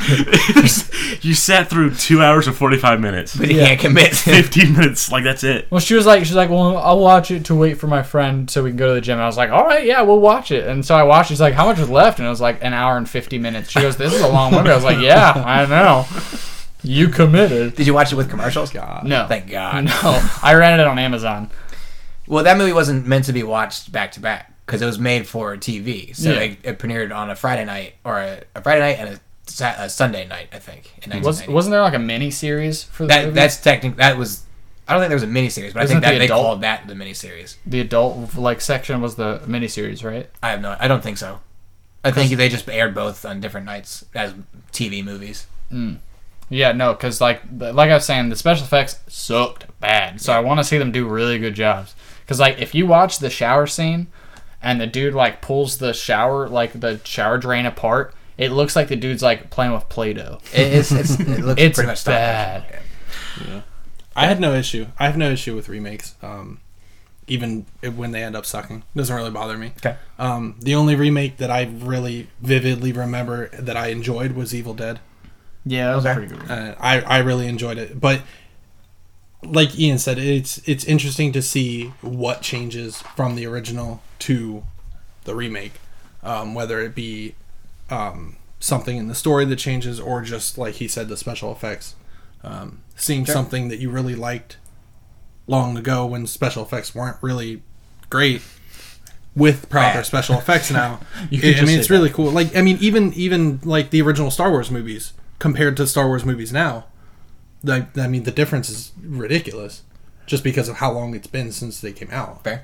you sat through 2 hours and 45 minutes. But you can't commit. 15 minutes, like that's it. Well, she's like, well, I'll watch it to wait for my friend so we can go to the gym. And I was like, all right, yeah, we'll watch it. And so I watched. She's like, how much was left? And it was like an hour and 50 minutes. She goes, this is a long movie. I was like, yeah, I know. You committed. Did you watch it with commercials? No. Thank God. No, I rented it on Amazon. Well, that movie wasn't meant to be watched back to back because it was made for TV. So Yeah. it premiered on a Friday night or a Friday night and a Sunday night, I think. In 1990. Wasn't there like a mini series for the that? movie? That's technically that was. I don't think there was a miniseries, but I Isn't think that the they adult- called that the miniseries. the adult like section was the miniseries, right? I don't think so. I think they just aired both on different nights as TV movies. Yeah, no, because like I was saying, the special effects sucked bad. So I want to see them do really good jobs. Because like if you watch the shower scene, and the dude like pulls the shower drain apart, it looks like the dude's like playing with Play-Doh. It looks It's pretty much stop bad. motion. Yeah. I had no issue. I have no issue with remakes. Even when they end up sucking, it doesn't really bother me. Okay. The only remake that I really vividly remember that I enjoyed was Evil Dead. Yeah, that was Okay. a pretty good. I really enjoyed it, but like Ian said, it's interesting to see what changes from the original to the remake, whether it be something in the story that changes, or just like he said, the special effects. Seeing Sure. something that you really liked long ago when special effects weren't really great with proper Bad. special effects now. You could I just mean, say it's really cool. Like, I mean, even like the original Star Wars movies compared to Star Wars movies now, like, I mean, the difference is ridiculous just because of how long it's been since they came out. Fair.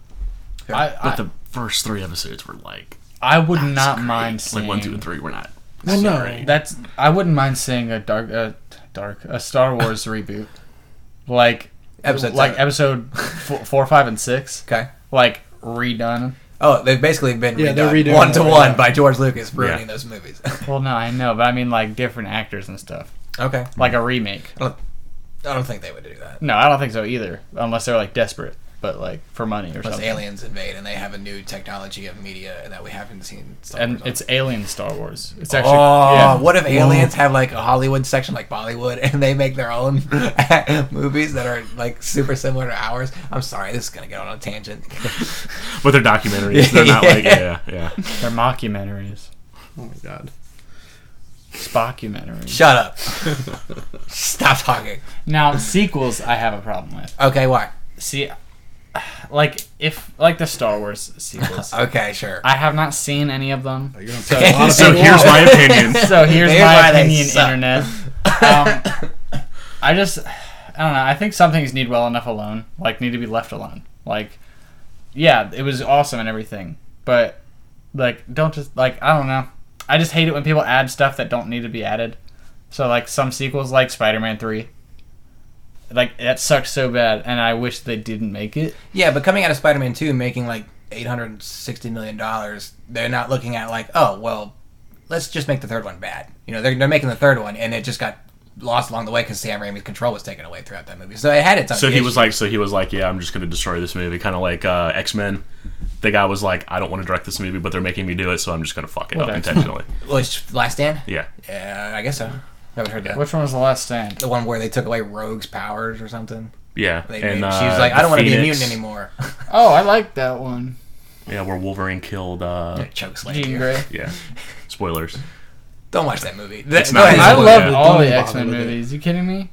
I But the first 3 episodes were like would not mind seeing like 1, 2, and 3 were not. Well, no. great. I wouldn't mind seeing a Star Wars reboot, like Episode like 7. episode 4, 5, and 6, Okay. like redone. Oh, they've basically been Yeah, they're redone redoing one to them, one yeah. by George Lucas ruining Yeah. those movies. Well, no, I know, but I mean like different actors and stuff, Okay. like a remake. I don't think they would do that. No, I don't think so either, unless they're like desperate. but like for money or Plus something. aliens invade, and they have a new technology of media that we haven't seen. And it's Alien Star Wars. It's actually What if aliens have like a Hollywood section like Bollywood, and they make their own movies that are like super similar to ours? I'm sorry, this is gonna get on a tangent. But they're documentaries. They're not like yeah. They're mockumentaries, Oh my god. Spockumentaries. Shut up. Stop talking. Now sequels, I have a problem with. Okay, why? See, like if like the Star Wars sequels, Okay, sure. I have not seen any of them. You're gonna say a lot of So people here's off. my opinion. So here's Here's my why they opinion, suck. internet. I don't know. I think some things need well enough alone, like need to be left alone. Like, yeah, it was awesome and everything, but like, don't just like I don't know. I just hate it when people add stuff that don't need to be added. So like some sequels, like Spider-Man 3, like that sucks so bad, and I wish they didn't make it. Yeah, but coming out of Spider-Man 2 making like $860 million, they're not looking at like, oh, well, let's just make the third one bad. You know, they're making the third one, and it just got lost along the way because Sam Raimi's control was taken away throughout that movie. So it had its own So he issues. was like, yeah, I'm just gonna destroy this movie, kind of like X-Men. The guy was like, I don't want to direct this movie, but they're making me do it, so I'm just gonna fuck it What up X-Men? intentionally. Which, Last Stand? Yeah. Yeah, I guess so. Haven't heard that. Which one was The Last Stand? The one where they took away Rogue's powers or something? Yeah. They And made, she was like, I don't want to be a mutant anymore. Oh, I like that one. Yeah, where Wolverine killed. Choke slam. Jean Grey. Yeah. Spoilers. Don't watch that movie. It's Go not- ahead. I Spoiler. loved Yeah. all Don't the bother X-Men with it. movies. You kidding me?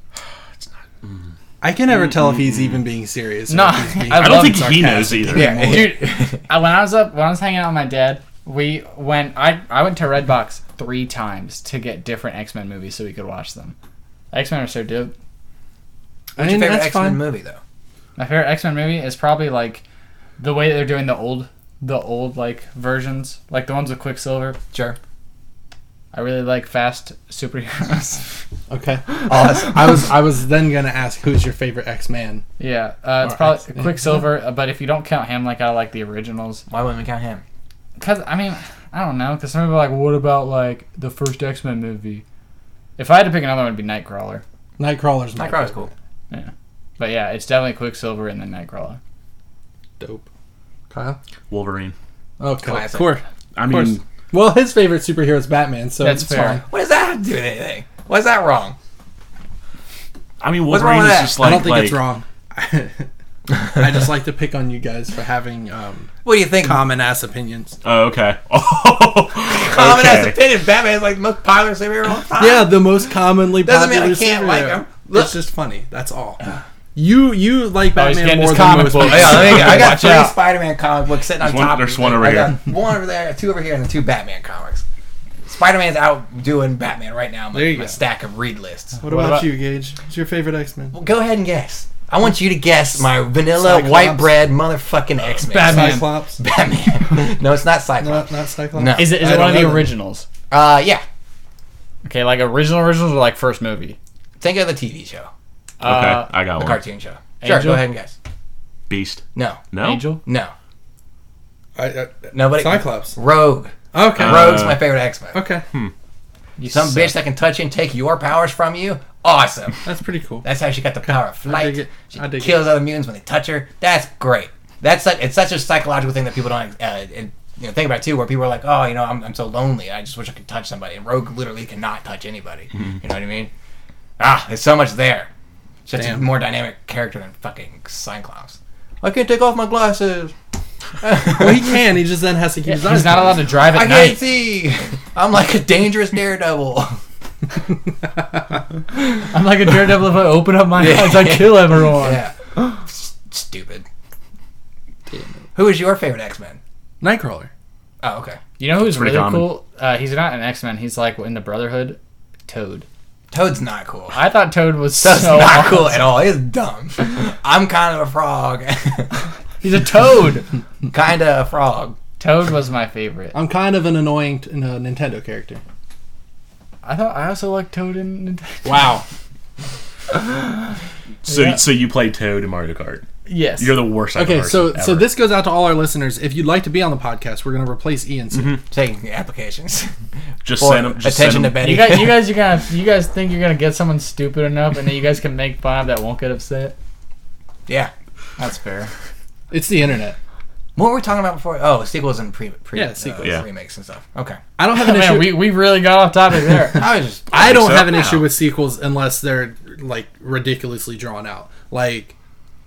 I can never tell if he's even being serious. or No, if he's being I I don't love think he knows sarcastic. either. Yeah. Dude, when I was hanging out with my dad, I went to Redbox 3 times to get different X-Men movies so we could watch them. X-Men are so dope. What's your favorite X-Men movie, though? My favorite X-Men movie is probably like the way they're doing the old like versions, like the ones with Quicksilver. Sure. I really like fast superheroes. Okay. Awesome. I was then gonna ask who's your favorite X-Man. Yeah, it's Or probably X-Men. Quicksilver, but if you don't count him, like I like the originals. Why wouldn't we count him? Because, I mean, I don't know. Because some people are like, what about, like, the first X-Men movie? If I had to pick another one, it would be Nightcrawler. Nightcrawler's my Nightcrawler's favorite. cool. But yeah, it's definitely Quicksilver and then Nightcrawler. Dope. Kyle? Wolverine. Okay. Classic. Of course. I course. mean, Well, his favorite superhero is Batman, so That's it's fair. fine. What does that have to do with anything? Why is that wrong? Wolverine What's wrong with is that? just like I don't think like, it's wrong. I just like to pick on you guys for having What do you think? common ass opinions. Oh, okay. Common okay. ass opinion. Batman is like the most popular superhero of all time. Yeah, the most commonly Doesn't mean popular I can't superhero. like him. Look. It's just funny. That's all. You like Oh, he's Batman getting more his than comic most books. people. Yeah, I got Watch 3 out. Spider-Man comic books sitting on There's one- top. there's of one me. over I here. got 1 over there, 2 over here, and then 2 Batman comics. Spider-Man's outdoing Batman right now. There you My go. stack of read lists. What What about about- you, Gage? What's your favorite X-Men? Well, go ahead and guess. I want you to guess my vanilla Cyclops. white bread motherfucking X-Men. Batman. Cyclops? Batman. No, it's not Cyclops. Not Cyclops? No. Is it I one don't of the know them. originals? Yeah. Okay, like originals or like first movie? Think of the TV show, Okay, I got the one. cartoon show. Sure, Angel? go ahead and guess. Beast. No, No. Angel? no, I, nobody. Cyclops. Rogue. Okay. Rogue's my favorite X-Men. Okay. You Some suck. bitch that can touch you and take your powers from you. Awesome. That's pretty cool. That's how she got the power of flight. dig it. She I dig kills other mutants when they touch her. That's great. That's like it's such a psychological thing that people don't think about too. Where people are like, oh, I'm so lonely. I just wish I could touch somebody. And Rogue literally cannot touch anybody. You know what I mean? There's so much there. Such a Damn. more dynamic character than fucking Cyclops. I can't take off my glasses. Well, he can. He just then has to keep his eyes He's not allowed closed. to drive at I night. can't see. I'm like a dangerous daredevil. I'm like a daredevil. If I open up my eyes, I kill everyone. Yeah. Stupid. Who is your favorite X-Men? Nightcrawler. Oh, okay. You know who's Pretty really common. cool? He's not an X-Men. He's like in the Brotherhood. Toad. Toad's not cool. I thought Toad was Toad's so not awesome. cool at all. He's dumb. I'm kind of a frog. He's a toad. kind of a frog. Toad was my favorite. I'm kind of an annoying Nintendo character. I also like Toad in Nintendo. Wow. So, Yeah. so you play Toad in Mario Kart. Yes. You're the worst. Okay, so ever. this goes out to all our listeners. If you'd like to be on the podcast, we're going to replace Ian soon. Taking applications. just For send him. Just attention send to him, Betty. you guys think you're gonna get someone stupid enough and then you guys can make fun of that won't get upset? Yeah. That's fair. It's the internet. What were we talking about before? Oh, sequels and sequels. Yeah. remakes and stuff. Okay. I don't have an Man, issue. we really got off topic there. I was just. I don't so. have an No. issue with sequels unless they're like ridiculously drawn out. Like,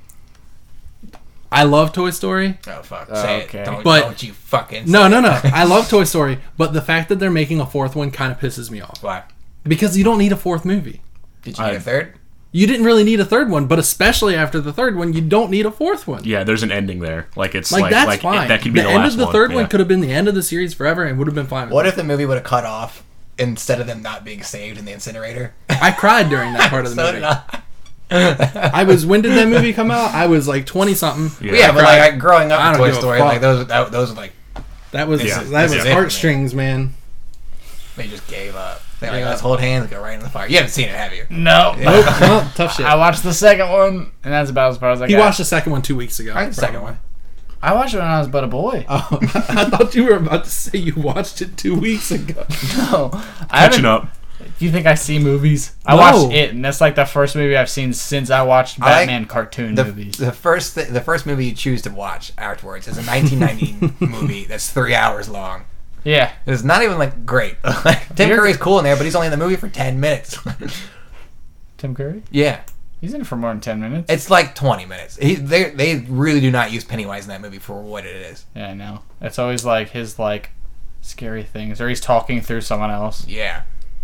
I love Toy Story. Oh fuck! Say Okay. it. Don't But- you fucking. Say No, it. no, no. I love Toy Story, but the fact that they're making a fourth one kind of pisses me off Why? because you don't need a fourth movie. Did you get a third? You didn't really need a third one, but especially after the third one, you don't need a fourth one. Yeah, there's an ending there. Like it's Like, that's like fine. that could be the end last of the one. third Yeah. one could have been the end of the series forever and would have been fine. With What it. if the movie would have cut off instead of them not being saved in the incinerator? I cried during that part of the So movie. did I. I was. When did that movie come out? I was like 20 something. Yeah. Yeah, but like growing up I with don't Toy give a Story, fuck. like those are like That was Yeah. that This was is it for me. heartstrings, man. they just gave up. They're like, Yeah. let's hold hands and go right in the fire. You haven't seen it, have you? No. Nope. Well, tough shit. I watched the second one, and that's about as far as I got. He watched the second one 2 weeks ago. I like the second probably. one. I watched it when I was but a boy. Oh, I thought you were about to say you watched it 2 weeks ago. No. I Catching haven't. up. Do you think I see movies? I No. watched it, and that's like the first movie I've seen since I watched I like Batman cartoon The, movies. the first movie you choose to watch afterwards is a 1990 movie that's 3 hours long. Yeah. It's not even like great. Tim You're- Curry's cool in there, but he's only in the movie for 10 minutes. Tim Curry? Yeah, He's in it for more than 10 minutes. it's like 20 minutes. They really do not use Pennywise in that movie for what it is. Yeah, I know. It's always like his like scary things, or he's talking through someone else. Yeah.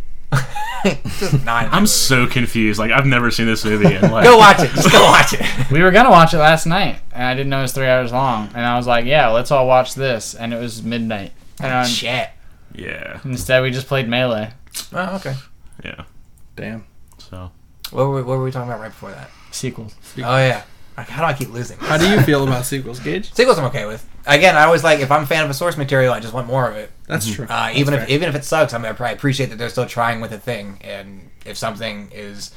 Just not in that I'm movie. so confused. Like I've never seen this movie. And like, Go watch it. Just go watch it. We were gonna watch it last night, and I didn't know it was 3 hours long. And I was like, "Yeah, let's all watch this." And it was midnight. And Shit. Yeah. instead, we just played Melee Oh, okay. Yeah. Damn. So What were we talking about right before that? sequels. Oh, yeah. How do I keep losing? How do you feel about sequels, Gage? Sequels I'm okay with. Again, I always like, if I'm a fan of a source material, I just want more of it. That's true. Even That's if it sucks, I probably appreciate that they're still trying with a thing. And if something's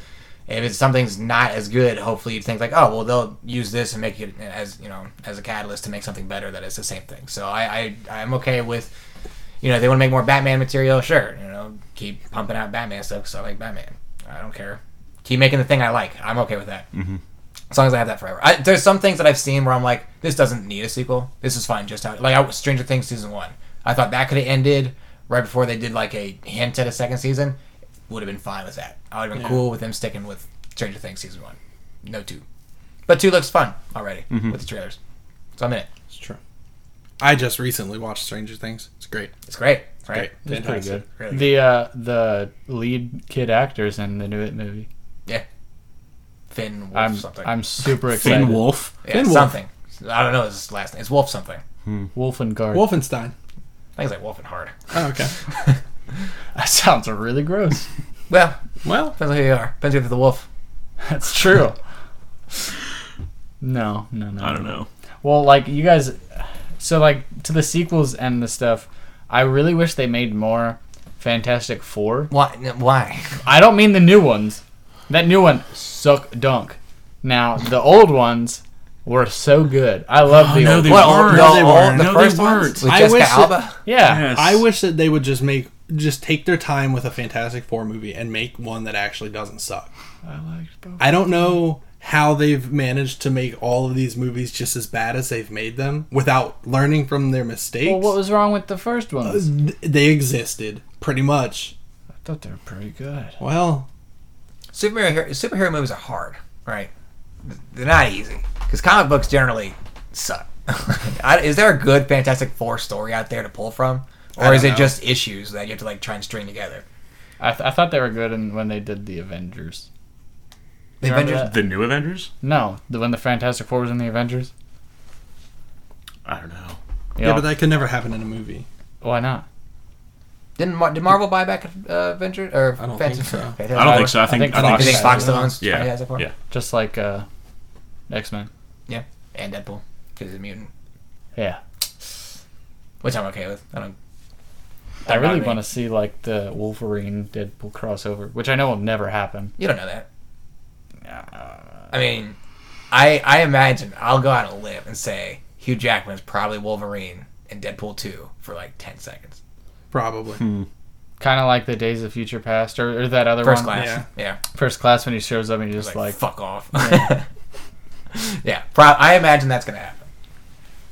not as good, hopefully you think like, oh well, they'll use this and make it as a catalyst to make something better that is the same thing. So I'm okay with, if they want to make more Batman material, sure, keep pumping out Batman stuff because I like Batman. I don't care. Keep making the thing I like. I'm okay with that. Mm-hmm. As long as I have that forever. There's some things that I've seen where I'm like, this doesn't need a sequel. This is fine just how... Like, Stranger Things Season 1. I thought that could have ended right before they did, like, a hint at a second season. Would have been fine with that. I would have been cool with them sticking with Stranger Things Season 1. No 2. But 2 looks fun already with the trailers. So I'm in it. It's true. I just recently watched Stranger Things. It's great. It's great. It's right. Great. It's pretty good. Really The lead kid actors in the new It movie. Yeah. Finn Wolf something. I'm super excited. Finn Wolf. yeah, Finn Wolf. something. I don't know his last name. It's Wolf something. Wolfengard. Wolfenstein. I think it's like Wolf and Hard. Oh, okay. That sounds really gross. Well, Well, depends on who you are. Depends if you're the wolf. That's true. No. I don't know. Well, like you guys, so like to the sequels and the stuff, I really wish they made more Fantastic Four. Why? I don't mean the new ones. That new one suck dunk. Now the old ones were so good. I love the no, old. they What? weren't. The, No, they weren't. the No, first they ones weren't. with I Jessica wish that- Alba. Yeah. Yes. I wish that they would just take their time with a Fantastic Four movie and make one that actually doesn't suck. I liked both. I don't know how they've managed to make all of these movies just as bad as they've made them without learning from their mistakes. Well, what was wrong with the first ones? They existed, pretty much. I thought they were pretty good. Well, Superhero movies are hard, right? They're not easy because comic books generally suck. Is there a good Fantastic Four story out there to pull from, or is it know. just issues that you have to like try and string together? I thought they were good when they did the Avengers. The Remember Avengers. that? The new Avengers? No, when the Fantastic Four was in the Avengers. I don't know. You yeah, know, but that could never happen in a movie. why not? Did Marvel buy back Avengers or I don't think so. I don't think so. I think I You think Fox Fox still does. owns Yeah. Fantastic Four? Yeah. Just like X-Men. Yeah, and Deadpool because he's a mutant, Yeah. which I'm okay with. I really want to see like the Wolverine Deadpool crossover, which I know will never happen. You don't know that. I mean, I imagine I'll go out on a limb and say Hugh Jackman's probably Wolverine in Deadpool 2 for like 10 seconds. Probably. Kind of like the Days of Future Past or that other First one. class. Yeah. First Class when he shows up and he's just Like, like fuck off. Yeah. I imagine that's going to happen.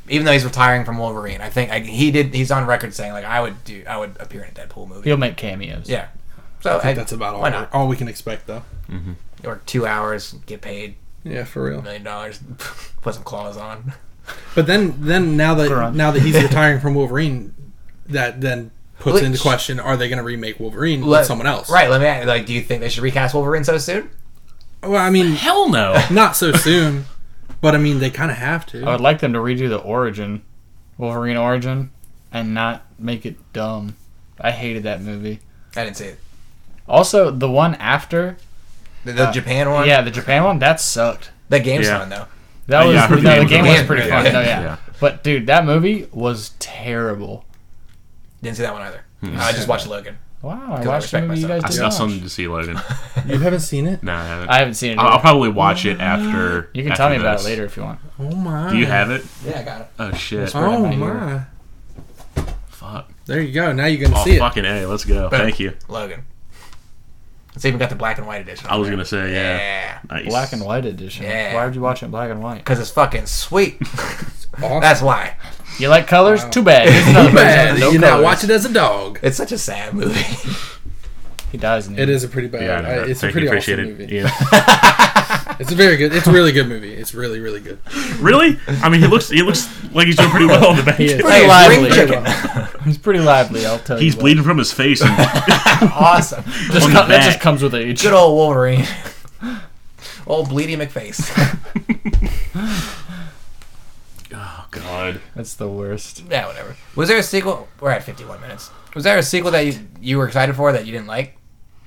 Even though he's retiring from Wolverine, I think he's on record saying like I would appear in a Deadpool movie. He'll make cameos. Yeah. So I think that's about why not? all we can expect, though. Or 2 hours, get paid Yeah, for real. $1 million, put some claws on. But then now Grunt. that he's retiring from Wolverine, that then puts Which- into question: are they going to remake Wolverine with someone else? Right. Let me ask, like, do you think they should recast Wolverine so soon? Well, I mean, Hell no. not so soon, but I mean, they kind of have to. I would like them to redo the Wolverine origin, and not make it dumb. I hated that movie. I didn't see it. Also, the one after, The Japan one. yeah, the Japan one, that sucked. The game's Yeah. fun though. That was yeah, I heard the no, game the was game really was pretty good. fun. Yeah. No, yeah. Yeah. But dude, that movie was terrible. Didn't see that one either. I just watched Logan. Wow, I I watched the respect movie you myself. guys I did still not have something to see, Logan. You haven't seen it? No, I haven't. I haven't seen it. I'll Either. probably watch it after. You can after tell me about this. it later if you want. Oh my! Do you have it? Yeah, I got it. Oh shit! right Oh in my my! Fuck. There you go. Now you're gonna Oh see it. fucking A. Let's go. But- Thank you. Logan. It's even got the black and white edition. I was gonna say yeah. Nice. Black and white edition. Yeah. Why would you watch it in black and white? Because it's fucking sweet. Awesome. That's why. You like colors? Wow. Too bad. Here's another Too version bad with no you now colors. watch it as a dog. It's such a sad movie. He dies in the It is a pretty bad. Yeah, I know. It's a Thank pretty you. Appreciate awesome it. movie. Yeah. It's a very good. It's a really good movie. It's really really good. Really? I mean, he looks like he's doing pretty well on the bench. He is. Pretty Hey, lively. spring chicken. He's pretty lively, I'll tell you. He's what. bleeding from his face. And Awesome. Just on co- the that back. just comes with age. Good old Wolverine. Old Bleedy McFace. oh god. That's the worst. Yeah, whatever. Was there a sequel? We're at 51 minutes. Was there a sequel that you were excited for that you didn't like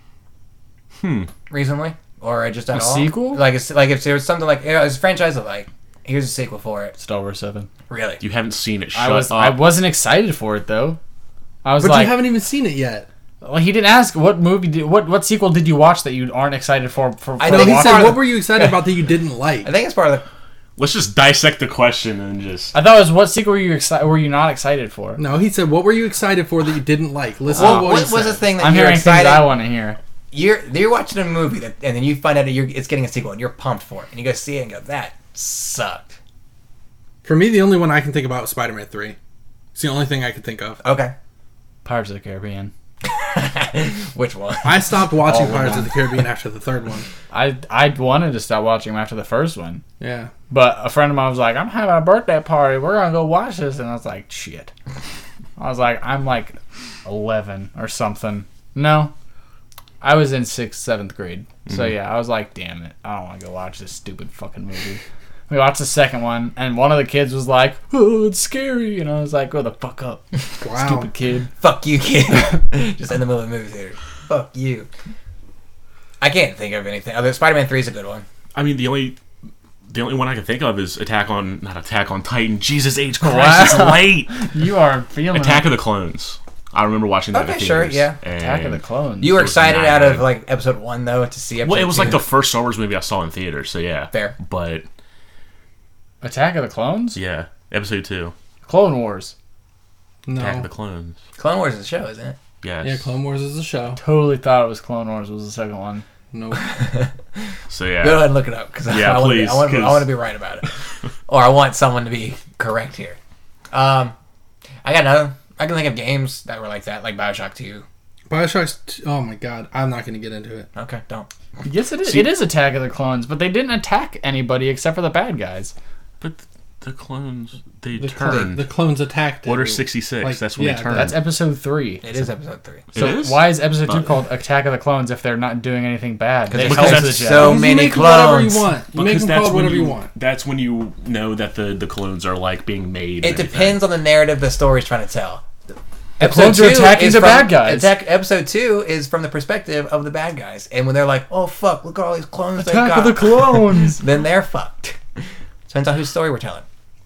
recently? Or just at A all? sequel? Like if there was something like, you know, it's a franchise that like, here's a sequel for it. Star Wars 7. Really? You haven't seen it. I Shut up. wasn't excited for it though. I was But like, you haven't even seen it yet. well, he didn't ask what sequel did you watch that you aren't excited for. I No, think he it's said, part of "What the- were you excited about that you didn't like?" I think it's part of the... Let's just dissect the question and just. I thought it was what sequel were you not excited for? No, he said, "What were you excited for that you didn't like?" Listen Well, to what he was the said. thing that I'm you're hearing things excited... I want to hear. You're watching a movie that, and then you find out that it's getting a sequel and you're pumped for it. And you go see it and go, that sucked. For me, the only one I can think about is Spider-Man 3. It's the only thing I can think of. Okay. Pirates of the Caribbean. Which one? I stopped watching All of Pirates them. of the Caribbean after the third one. I wanted to stop watching them after the first one, Yeah. but a friend of mine was like, "I'm having a birthday party. We're gonna go watch this," and I was like, "Shit." I was like, "I'm like 11 or something." No, I was in 6th, 7th grade. So yeah, I was like, "Damn it, I don't want to go watch this stupid fucking movie." We watched the second one, and one of the kids was like, "Oh, it's scary," and I was like, "Go the fuck up, Wow. stupid kid." Fuck you, kid. Just in the middle of the movie theater. Fuck you. I can't think of anything. Other Spider-Man 3 is a good one. I mean, the only one I can think of is not Attack on Titan. Jesus H. Christ, it's Wow. late. You are feeling Attack of the Clones. I remember watching that. Okay, in sure, theaters, yeah. and Attack of the Clones. You were It was excited not out of good. like episode 1 though to see episode Well, it was 2. like the first Star Wars movie I saw in theaters, so yeah. Fair. But Attack of the Clones? yeah, episode 2, Clone Wars. Attack of No. the Clones. Clone Wars is a show, isn't it? Yes. Yeah, Clone Wars is a show. Totally thought it was Clone Wars was the second one. No. So yeah. Go ahead and look it up because Yeah, I please, want 'cause- to be right about it, or I want someone to be correct here. I got another. I can think of games that were like that, like Bioshock 2. Oh my god, I'm not going to get into it. Okay, don't. Yes, it is. See- It is Attack of the Clones, but they didn't attack anybody except for the bad guys. But the clones, they The turn. clones attacked. Order every- 66, like, that's when yeah, they turn. That's episode 3. It is episode 3. It So is? why is episode 2 But- called Attack of the Clones if they're not doing anything bad? They Because help that's the so Jedi. You many make them whatever clones. you want. You make Because them that's called when whatever you want. That's when you know that the clones are like being made. It depends on the narrative the story's trying to tell. clones are attacking the bad guys. Episode 2 is from the perspective of the bad guys, and when they're like, "Oh fuck, look at all these clones they Attack got," of the Clones. then they're fucked. Depends on whose story we're telling.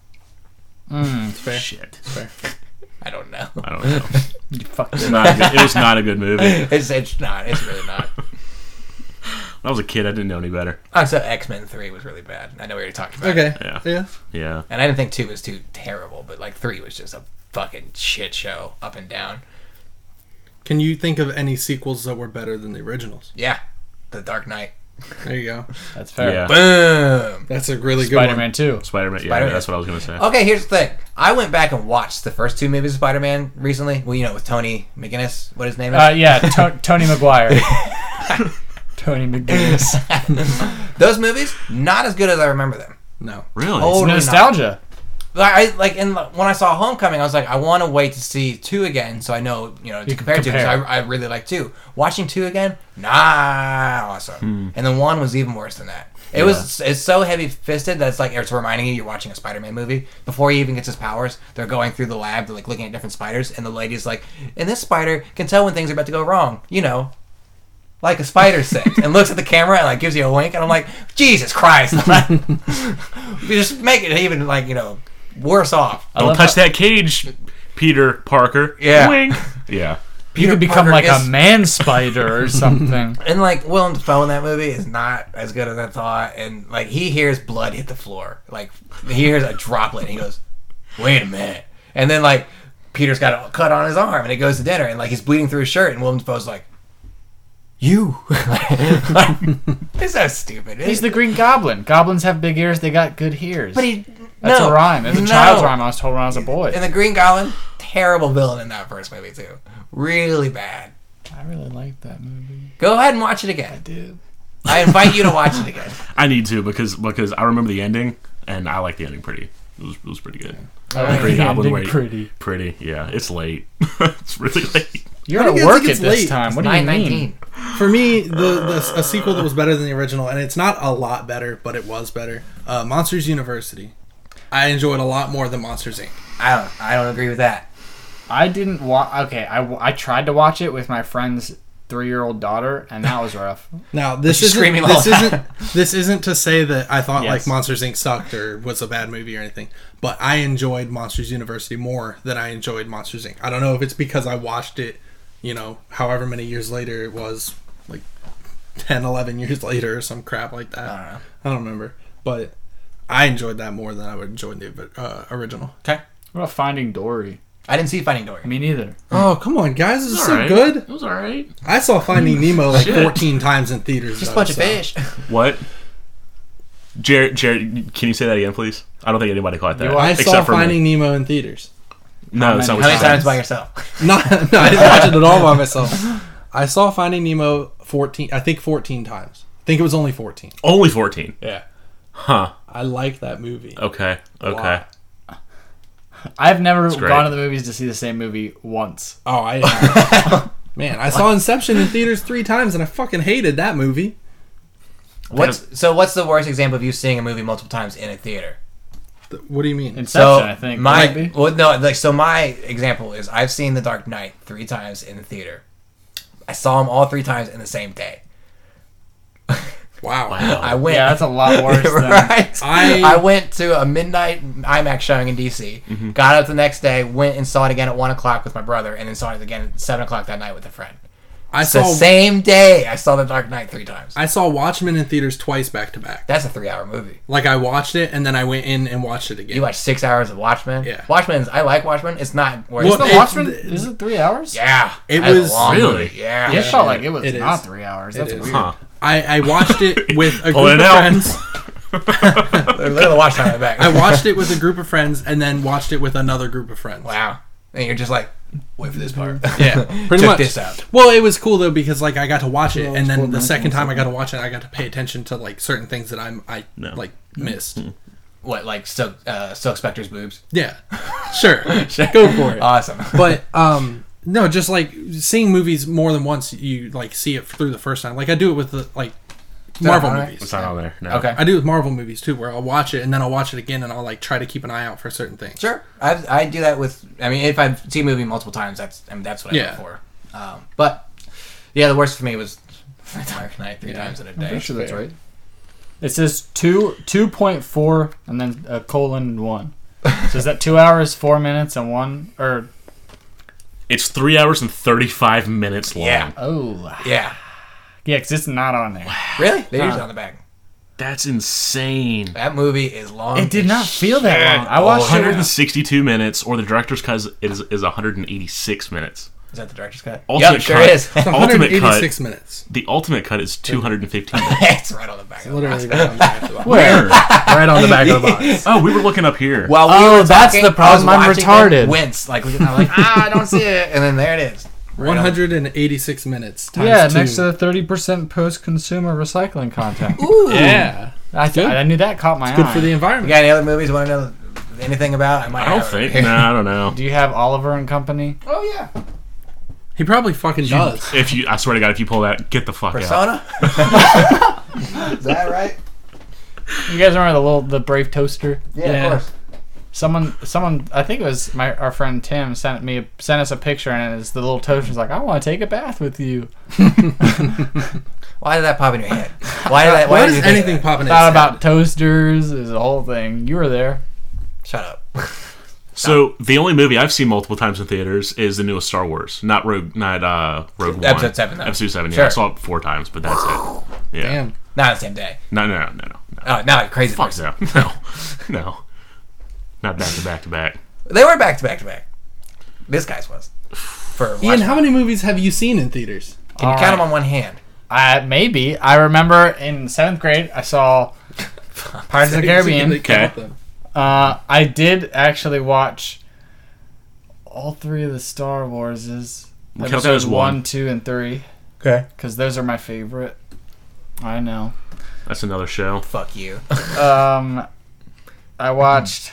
It's fair. Shit. It's fair. I don't know. I don't know. You fucked It's it. not a good, it was not a good movie. It's not. It's really not. When I was a kid, I didn't know any better. So X-Men 3 was really bad. I know we already talked about it. Okay. Yeah. Yeah. Yeah. And I didn't think 2 was too terrible, but like 3 was just a fucking shit show up and down. Can you think of any sequels that were better than the originals? Yeah. The Dark Knight. There you go. That's fair. Yeah. Boom. That's a really good Spider-Man one. 2. Spider-Man. Yeah, Spider-Man. that's what I was gonna say. Okay, here's the thing. I went back and watched the first two movies of Spider-Man recently. Well, you know, with Tony McGinnis, what his name is. Yeah, Tony Maguire. Tony McGinnis. Those movies, not as good as I remember them. No. Really? Oh, Nostalgia. When I saw Homecoming, I was like, I want to wait to see 2 again, so I know, to You compare can to. Because compare. I really like 2. Watching 2 again, awesome. And then 1 was even worse than that. It's so heavy fisted that it's reminding you you're watching a Spider-Man movie. Before he even gets his powers, they're going through the lab, they're looking at different spiders, and the lady's like, and this spider can tell when things are about to go wrong. Like a spider sense, and looks at the camera and gives you a wink, and I'm like, Jesus Christ! You just make it even worse off. Don't touch that cage, Peter Parker. Yeah. Wink. Yeah. You could become Parker like is- a man spider or something. And Willem Dafoe in that movie is not as good as I thought. And he hears blood hit the floor. He hears a droplet and he goes, wait a minute. And then Peter's got a cut on his arm and he goes to dinner and he's bleeding through his shirt and Willem Dafoe's like, you. It's so stupid. He's the Green Goblin. Goblins have big ears. They got good ears. But he. That's no, a rhyme. It's a no. child's rhyme I was told when I was a boy. And the Green Goblin, terrible villain in that first movie too. Really bad. I really liked that movie. Go ahead and watch it again. Dude. I invite you to watch it again. I need to because I remember the ending and I like the ending pretty. It was pretty good. like Green the Goblin. ending Wait, pretty. Yeah, it's late. It's really late. You're I at think work it's at this late. time. What do you mean? 9:19. For me, a sequel that was better than the original, and it's not a lot better, but it was better. Monsters University. I enjoyed a lot more than Monsters Inc. I don't agree with that. I didn't watch. Okay, I tried to watch it with my friend's 3-year-old daughter, and that was rough. Now this she's isn't screaming all this the isn't time. this isn't to say that I thought Yes. Monsters Inc. sucked or was a bad movie or anything, but I enjoyed Monsters University more than I enjoyed Monsters Inc. I don't know if it's because I watched it, however many years later it was, 10, 11 years later or some crap like that. I don't know. I don't remember, but I enjoyed that more than I would enjoy the original. Okay. What about Finding Dory? I didn't see Finding Dory. Me neither. Oh, come on, guys. This is It's so alright. good. It was alright. I saw Finding Nemo Shit. 14 times in theaters. Just a though, bunch of so- fish. What? Jared, can you say that again, please? I don't think anybody caught that. I except saw for me. Finding Nemo in theaters. No, that's not How what How you many said. times by yourself? No, I didn't watch it at all by myself. I saw Finding Nemo 14 times. I think it was only 14. Only 14. Yeah. Huh. I like that movie. Okay. a Okay. lot. I've never great. gone to the movies to see the same movie once. Oh, man, I saw Inception in theaters 3 times and I fucking hated that movie. What's the worst example of you seeing a movie multiple times in a theater? What do you mean? Inception, I think. might be. My example is I've seen The Dark Knight 3 times in the theater. I saw them all 3 times in the same day. Wow. I went. Yeah, that's a lot worse than... right. I- I went to a midnight IMAX showing in DC. Mm-hmm. Got up the next day, went and saw it again at 1:00 with my brother, and then saw it again at 7:00 that night with a friend. I It's the saw same day I saw The Dark Knight 3 times. I saw Watchmen in theaters twice back to back. That's a 3-hour movie. I watched it and then I went in and watched it again. You watched 6 hours of Watchmen. Yeah. I like Watchmen. It's not. Where Well, it's The it- Watchmen? Is it 3 hours? yeah, It That's a was- long Really? movie. Yeah. It felt like it was It not is. 3 hours. It That's is. weird. Huh. I watched it with a Pulling group it of out. friends. Look at the watch time in the back. I watched it with a group of friends and then watched it with another group of friends. Wow. And you're just like, wait for this part. Yeah, pretty Check much. this out. Well, it was cool though because I got to watch it, Well, and then it's the second time I got to 1977. watch it, I got to pay attention to certain things that I No. missed. What, like Silk Spectre's boobs? Yeah, sure, go for it. Awesome. But no, just seeing movies more than once, you see it through the first time. I do it with the Marvel on there? movies. It's not on there. No. Okay. I do it with Marvel movies too, where I'll watch it and then I'll watch it again and I'll try to keep an eye out for certain things. Sure. I do that with, if I see a movie multiple times, that's what I Yeah. look for. But, yeah, the worst for me was Dark Knight 3 times in a I'm day. pretty sure that's right. It says 2.4 and then a colon 1. So is that 2 hours, 4 minutes, and 1? Or It's 3 hours and 35 minutes long. Yeah. oh Yeah. yeah, because it's not on there. Really? They're usually on the back. That's insane. That movie is long. It did as not feel that shit. long. I watched it. 162 minutes, or the director's cut is 186 minutes. Is that the director's cut? Ultimate Yep, sure cut. is. Ultimate cut. 186 minutes. The ultimate cut is 215 minutes. It's right on the back of the box. Literally right on the back of the box. Where? Right on the back of the box. Oh, we were looking up here. While we Oh, were that's talking, the problem. I was I'm watching retarded. them wince. Like, I don't see it. And then there it is. 186 minutes. Times Yeah, 2. next to the 30% post-consumer recycling content. Ooh. Yeah. I knew that caught my eye. Good for the You environment. got any other movies you want to know anything about? I don't think. Nah, I don't know. Do you have Oliver and Company? Oh, yeah. He probably fucking does. If you, I swear to God, if you pull that, get the fuck out. Persona? Is that right? You guys remember the Brave toaster? Yeah, Yeah. of course. Someone, I think it was our friend Tim sent us a picture, and it's the little toaster. He's like, I want to take a bath with you. Why did that pop in your head? Why did that? Why did does you think anything that? pop in his Thought head? about toasters. Is the whole thing. You were there. Shut up. So the only movie I've seen multiple times in theaters is the newest Star Wars, not Rogue One. Episode 7, though. Episode 7. Yeah, Sure. I saw it 4 times, but that's it. Yeah. Damn. Not on the same day. No. Oh, not like crazy Fuck person. no. Not back to back to back. They were back to back to back. This guy's was. For Ian, how many movies have you seen in theaters? Can you count them on one hand? Maybe. I remember in 7th grade, I saw Pirates of the Caribbean. Okay. I did actually watch all 3 of the Star Warses. We'll count that as Episodes one. 1, 2, and 3. Okay. Because those are my favorite. I know. That's another show. Fuck you. I watched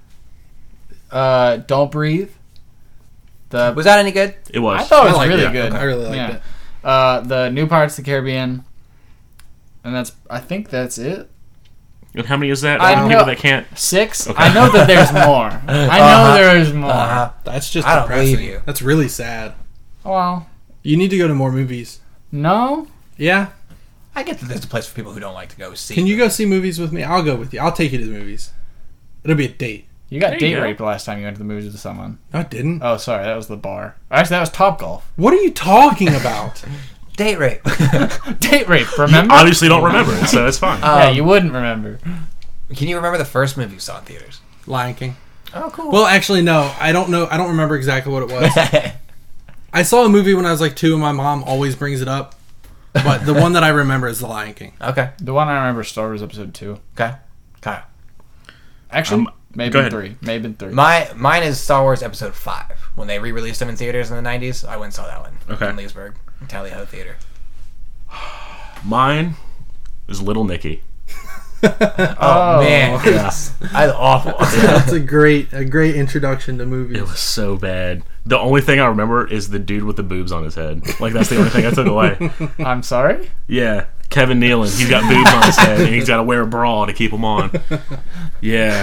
Don't Breathe. Was that any good? It was. I thought it was liked really it. good. I really liked it. The new Pirates of the Caribbean. And I think that's it. And how many is that? I How many know- people that can't? 6. Okay. I know that there's more. I know there's more. That's just I don't depressing. believe you. That's really sad. Well, You need to go to more movies. no. Yeah? I get that there's a place for people who don't like to go see. Can you go see movies with me? I'll go with you. I'll take you to the movies. It'll be a date. You got There you date go. raped last time you went to the movies with someone. No, I didn't. Oh, sorry, that was the bar. Actually, that was Top Golf. What are you talking about? Date rape. Date rape, remember? Obviously, don't remember it, so it's fine. Yeah, you wouldn't remember. Can you remember the first movie you saw in theaters? Lion King. Oh, cool. Well, actually, no. I don't know. I don't remember exactly what it was. I saw a movie when I was like 2, and my mom always brings it up. But the one that I remember is The Lion King. Okay. The one I remember is Star Wars Episode 2. Okay. Kyle. Actually, go maybe ahead. 3. Maybe in 3. Mine is Star Wars Episode 5. When they re-released them in theaters in the 90s, I went and saw that one. Okay. In Leesburg. Tally Ho Theater. Mine is Little Nicky. Oh, man. That's awful. That's a great introduction to movies. It was so bad. The only thing I remember is the dude with the boobs on his head. Like, that's the only thing I took away. I'm sorry? Yeah. Kevin Nealon. He's got boobs on his head, and he's got to wear a bra to keep them on. Yeah.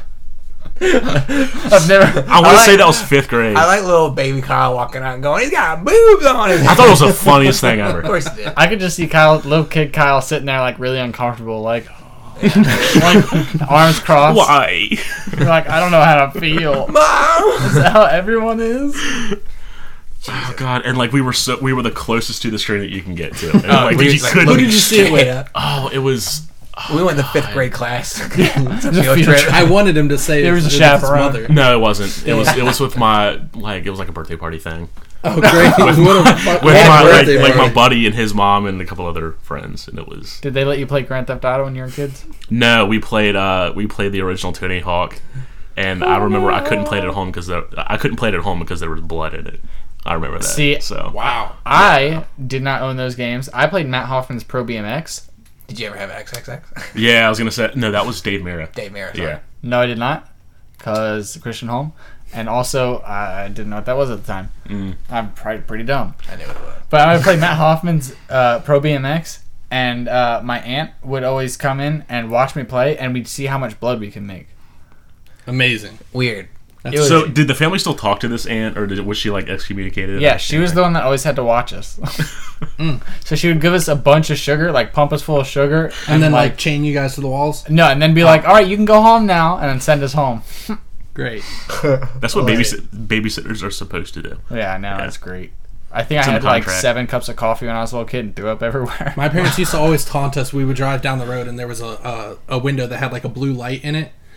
I've never. I want to say that was 5th grade. I like little baby Kyle walking out and going, he's got boobs on his head. I thought it was the funniest thing Of ever. course he did. I could just see little kid Kyle sitting there like really uncomfortable, like, like arms crossed. Why? You're like, I don't know how to feel. Mom! Is that how everyone is? Oh god! And like we were the closest to the screen that you can get to. And, like, we you just, like, couldn't. Who did you see it with? straight up. Oh, it was. We went to 5th grade class. It's a There's a field field trip. trip. I wanted him to say There was a it his chaperone. mother. No, it wasn't. It was with my it was like a birthday party thing Oh, great. with What my birthday like my party. buddy and his mom and a couple other friends, and it was. Did they let you play Grand Theft Auto when you were kids? No, we played the original Tony Hawk, and I remember I couldn't play it at home because there was blood in it. I remember that. See, so Wow. I did not own those games. I played Matt Hoffman's Pro BMX. Did you ever have XXX? yeah, I was gonna say no. That was Dave Mira. Dave Maris. Yeah. No, I did not, because Christian Home, and also I didn't know what that was at the time. I'm probably pretty dumb. I knew what it was. But I would play Matt Hoffman's Pro BMX, and my aunt would always come in and watch me play, and we'd see how much blood we can make. Amazing. Weird. It was- So, did the family still talk to this aunt, or was she like excommunicated? Yeah, she was the one that always had to watch us. So she would give us a bunch of sugar, like pump us full of sugar, And then like chain you guys to the walls. no, and then be like, "All right, you can go home now," and then send us home. Great. That's what Oh, yeah. babysitters are supposed to do. Yeah, I know, Yeah. that's great. I think It's I in had the like contract. 7 cups of coffee when I was a little kid and threw up everywhere. My parents used to always taunt us. We would drive down the road and there was a window that had like a blue light in it.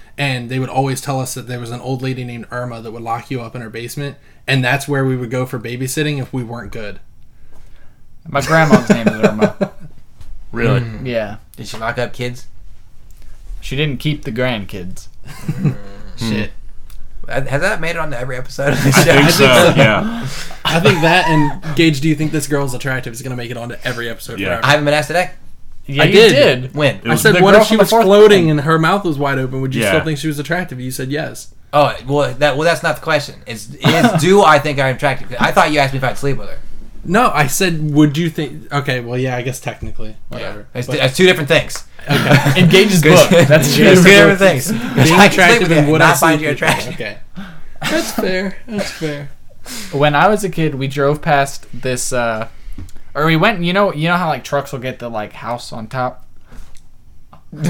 and they would always tell us that there was an old lady named Irma that would lock you up in her basement, and that's where we would go for babysitting if we weren't good. My grandma's name is Irma. Really? Yeah. Did she lock up kids? She didn't keep the grandkids. Shit. Has that made it onto every episode of the I show? think so. Yeah. I think that, and Gage, do you think this girl's attractive is going to make it onto every episode Yeah. forever? I haven't been asked today. Yeah, I you did. did. When? It I was said, the what girl if she from the was fourth floating one. and her mouth was wide open? Would you Yeah. still think she was attractive? You said yes. Oh, that's not the question. It's do I think I'm attractive? I thought you asked me if I'd sleep with her. No, I said, would you think... Okay, well, yeah, I guess technically. Whatever. It's, But it's two different things. okay. In Gage's book. That's two just different things. Being I can sleep attractive with and you, would I not find sleep you with attractive. Okay. That's fair. That's fair. When I was a kid, we drove past this, or we went. You know how like trucks will get the like house on top No,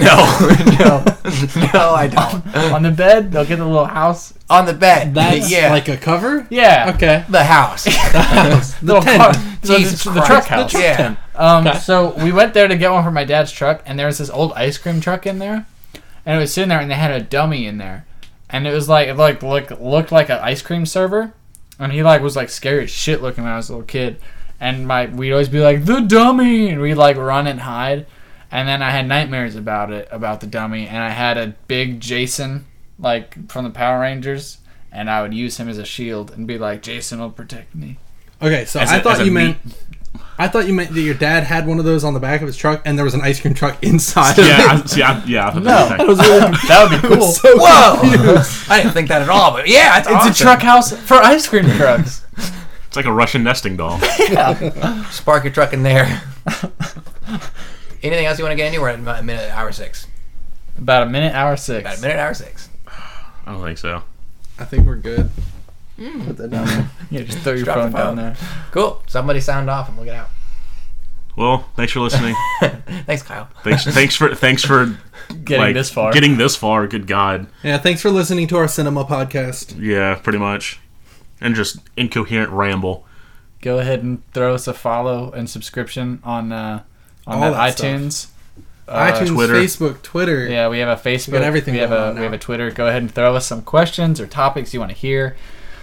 I don't. on the bed. They'll get the little house. On the bed. That's yeah. like a cover? Yeah. Okay. the house. The Little tent. car- so Jesus the Christ. truck house. Yeah. So we went there to get one for my dad's truck, and there was this old ice cream truck in there, and it was sitting there, and they had a dummy in there, and it was like it looked like an ice cream server, and he like was like scary as shit looking when I was a little kid, and we'd always be like the dummy, and we'd like run and hide, and then I had nightmares about the dummy, and I had a big Jason like from the Power Rangers, and I would use him as a shield and be like, Jason will protect me. Okay, so As I a- thought as a you meant that your dad had one of those on the back of his truck, and there was an ice cream truck inside. of Yeah. it. I thought No. that That was was really That would be cool. so Whoa! confused. I didn't think that at all, but yeah, it's It's awesome. a truck house for ice cream trucks. It's like a Russian nesting doll. Spark your truck in there. Anything else you want to get into? We're at a minute, hour 6. About a minute, hour 6. About a minute, hour 6. I don't think so. I think we're good. Put that down there. Yeah, just throw your Drop the phone down phone. there. Cool. Somebody sound off and we'll get out. Well, thanks for listening. Thanks, Kyle. Thanks for Getting like, this far. Getting this far. Good God. Yeah, thanks for listening to our cinema podcast. Yeah, pretty much. And just incoherent ramble. Go ahead and throw us a follow and subscription on All that that stuff. iTunes. iTunes, Twitter. Facebook, Twitter. Yeah, we have a Facebook. We got everything We have going a on we have now. a Twitter. Go ahead and throw us some questions or topics you want to hear.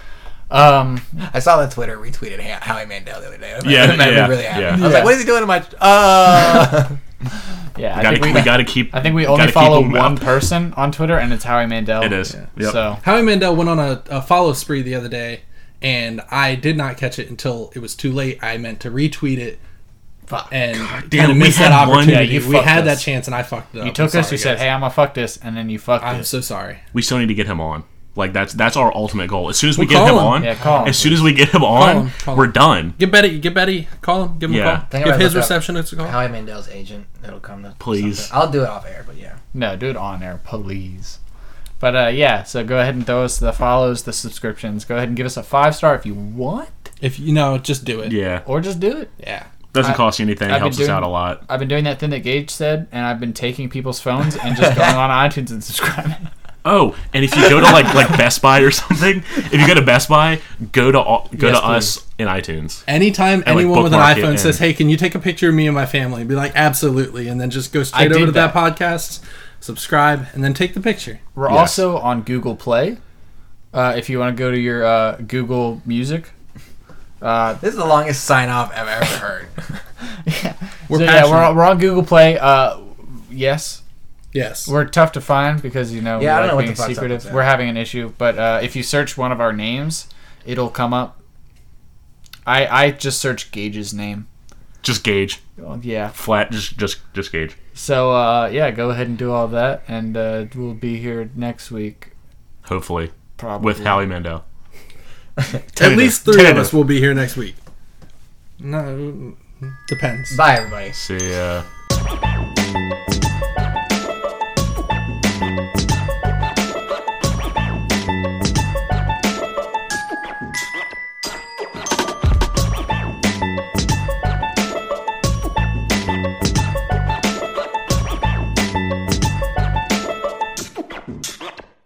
I saw that Twitter retweeted Howie Mandel the other day. Yeah, That made me yeah, really happy. yeah. I was like, what is he doing to my... Yeah, We gotta keep. I think we gotta only keep follow them one up. person on Twitter, and it's Howie Mandel. It is. Yeah. Yep. So Howie Mandel went on a follow spree the other day, and I did not catch it until it was too late. I meant to retweet it Fuck. and damn, kind of we missed had that one- opportunity. Yeah, you we fucked had that us. chance, and I fucked it up. you took I'm us. You sorry, said, guys. "Hey, I'm gonna fuck this," and then you fucked I'm it. so sorry. We still need to get him on. Like that's our ultimate goal. As soon as we We'll get him call him. on, Yeah, call him, as soon as we get him on, Call him. we're done. Get Betty. Call him. Give him Yeah. a call. Think Give I his look up receptionist a call. Howie Mandel's agent. That'll come to Please. something. I'll do it off air, but yeah. No, do it on air, please. But yeah, so go ahead and throw us the follows, the subscriptions. Go ahead and give us a 5-star if you want, If you know, just do it. Yeah, or just do it. Yeah. doesn't cost you anything. I've been Helps us doing- out a lot. I've been doing that thing that Gage said, and I've been taking people's phones and just going on iTunes and subscribing. Oh, and if you go to like Best Buy or something, if you go to Best Buy, go to Yes, us in iTunes. Anytime And, like, anyone with an bookmark it iPhone and- says, "Hey, can you take a picture of me and my family?" Be like, "Absolutely," and then just go I straight over did to that that. podcast, subscribe, and then take the picture. We're Yes. also on Google Play. If you want to go to your Google Music. This is the longest sign off I've ever heard. We're So, yeah, passionate. we're on Google Play. Yes, Yes. we're tough to find because we Yeah, I don't know like what being the fuck's up secretive. with that. We're having an issue, but if you search one of our names, it'll come up. I just searched Gage's name. Just Gage, Well, yeah. flat. Just Gage. So yeah, go ahead and do all that, and we'll be here next week. Hopefully, Probably with Howie Mandel. At least 3 of Tentative. us will be here next week. No, depends. Bye, everybody. See ya.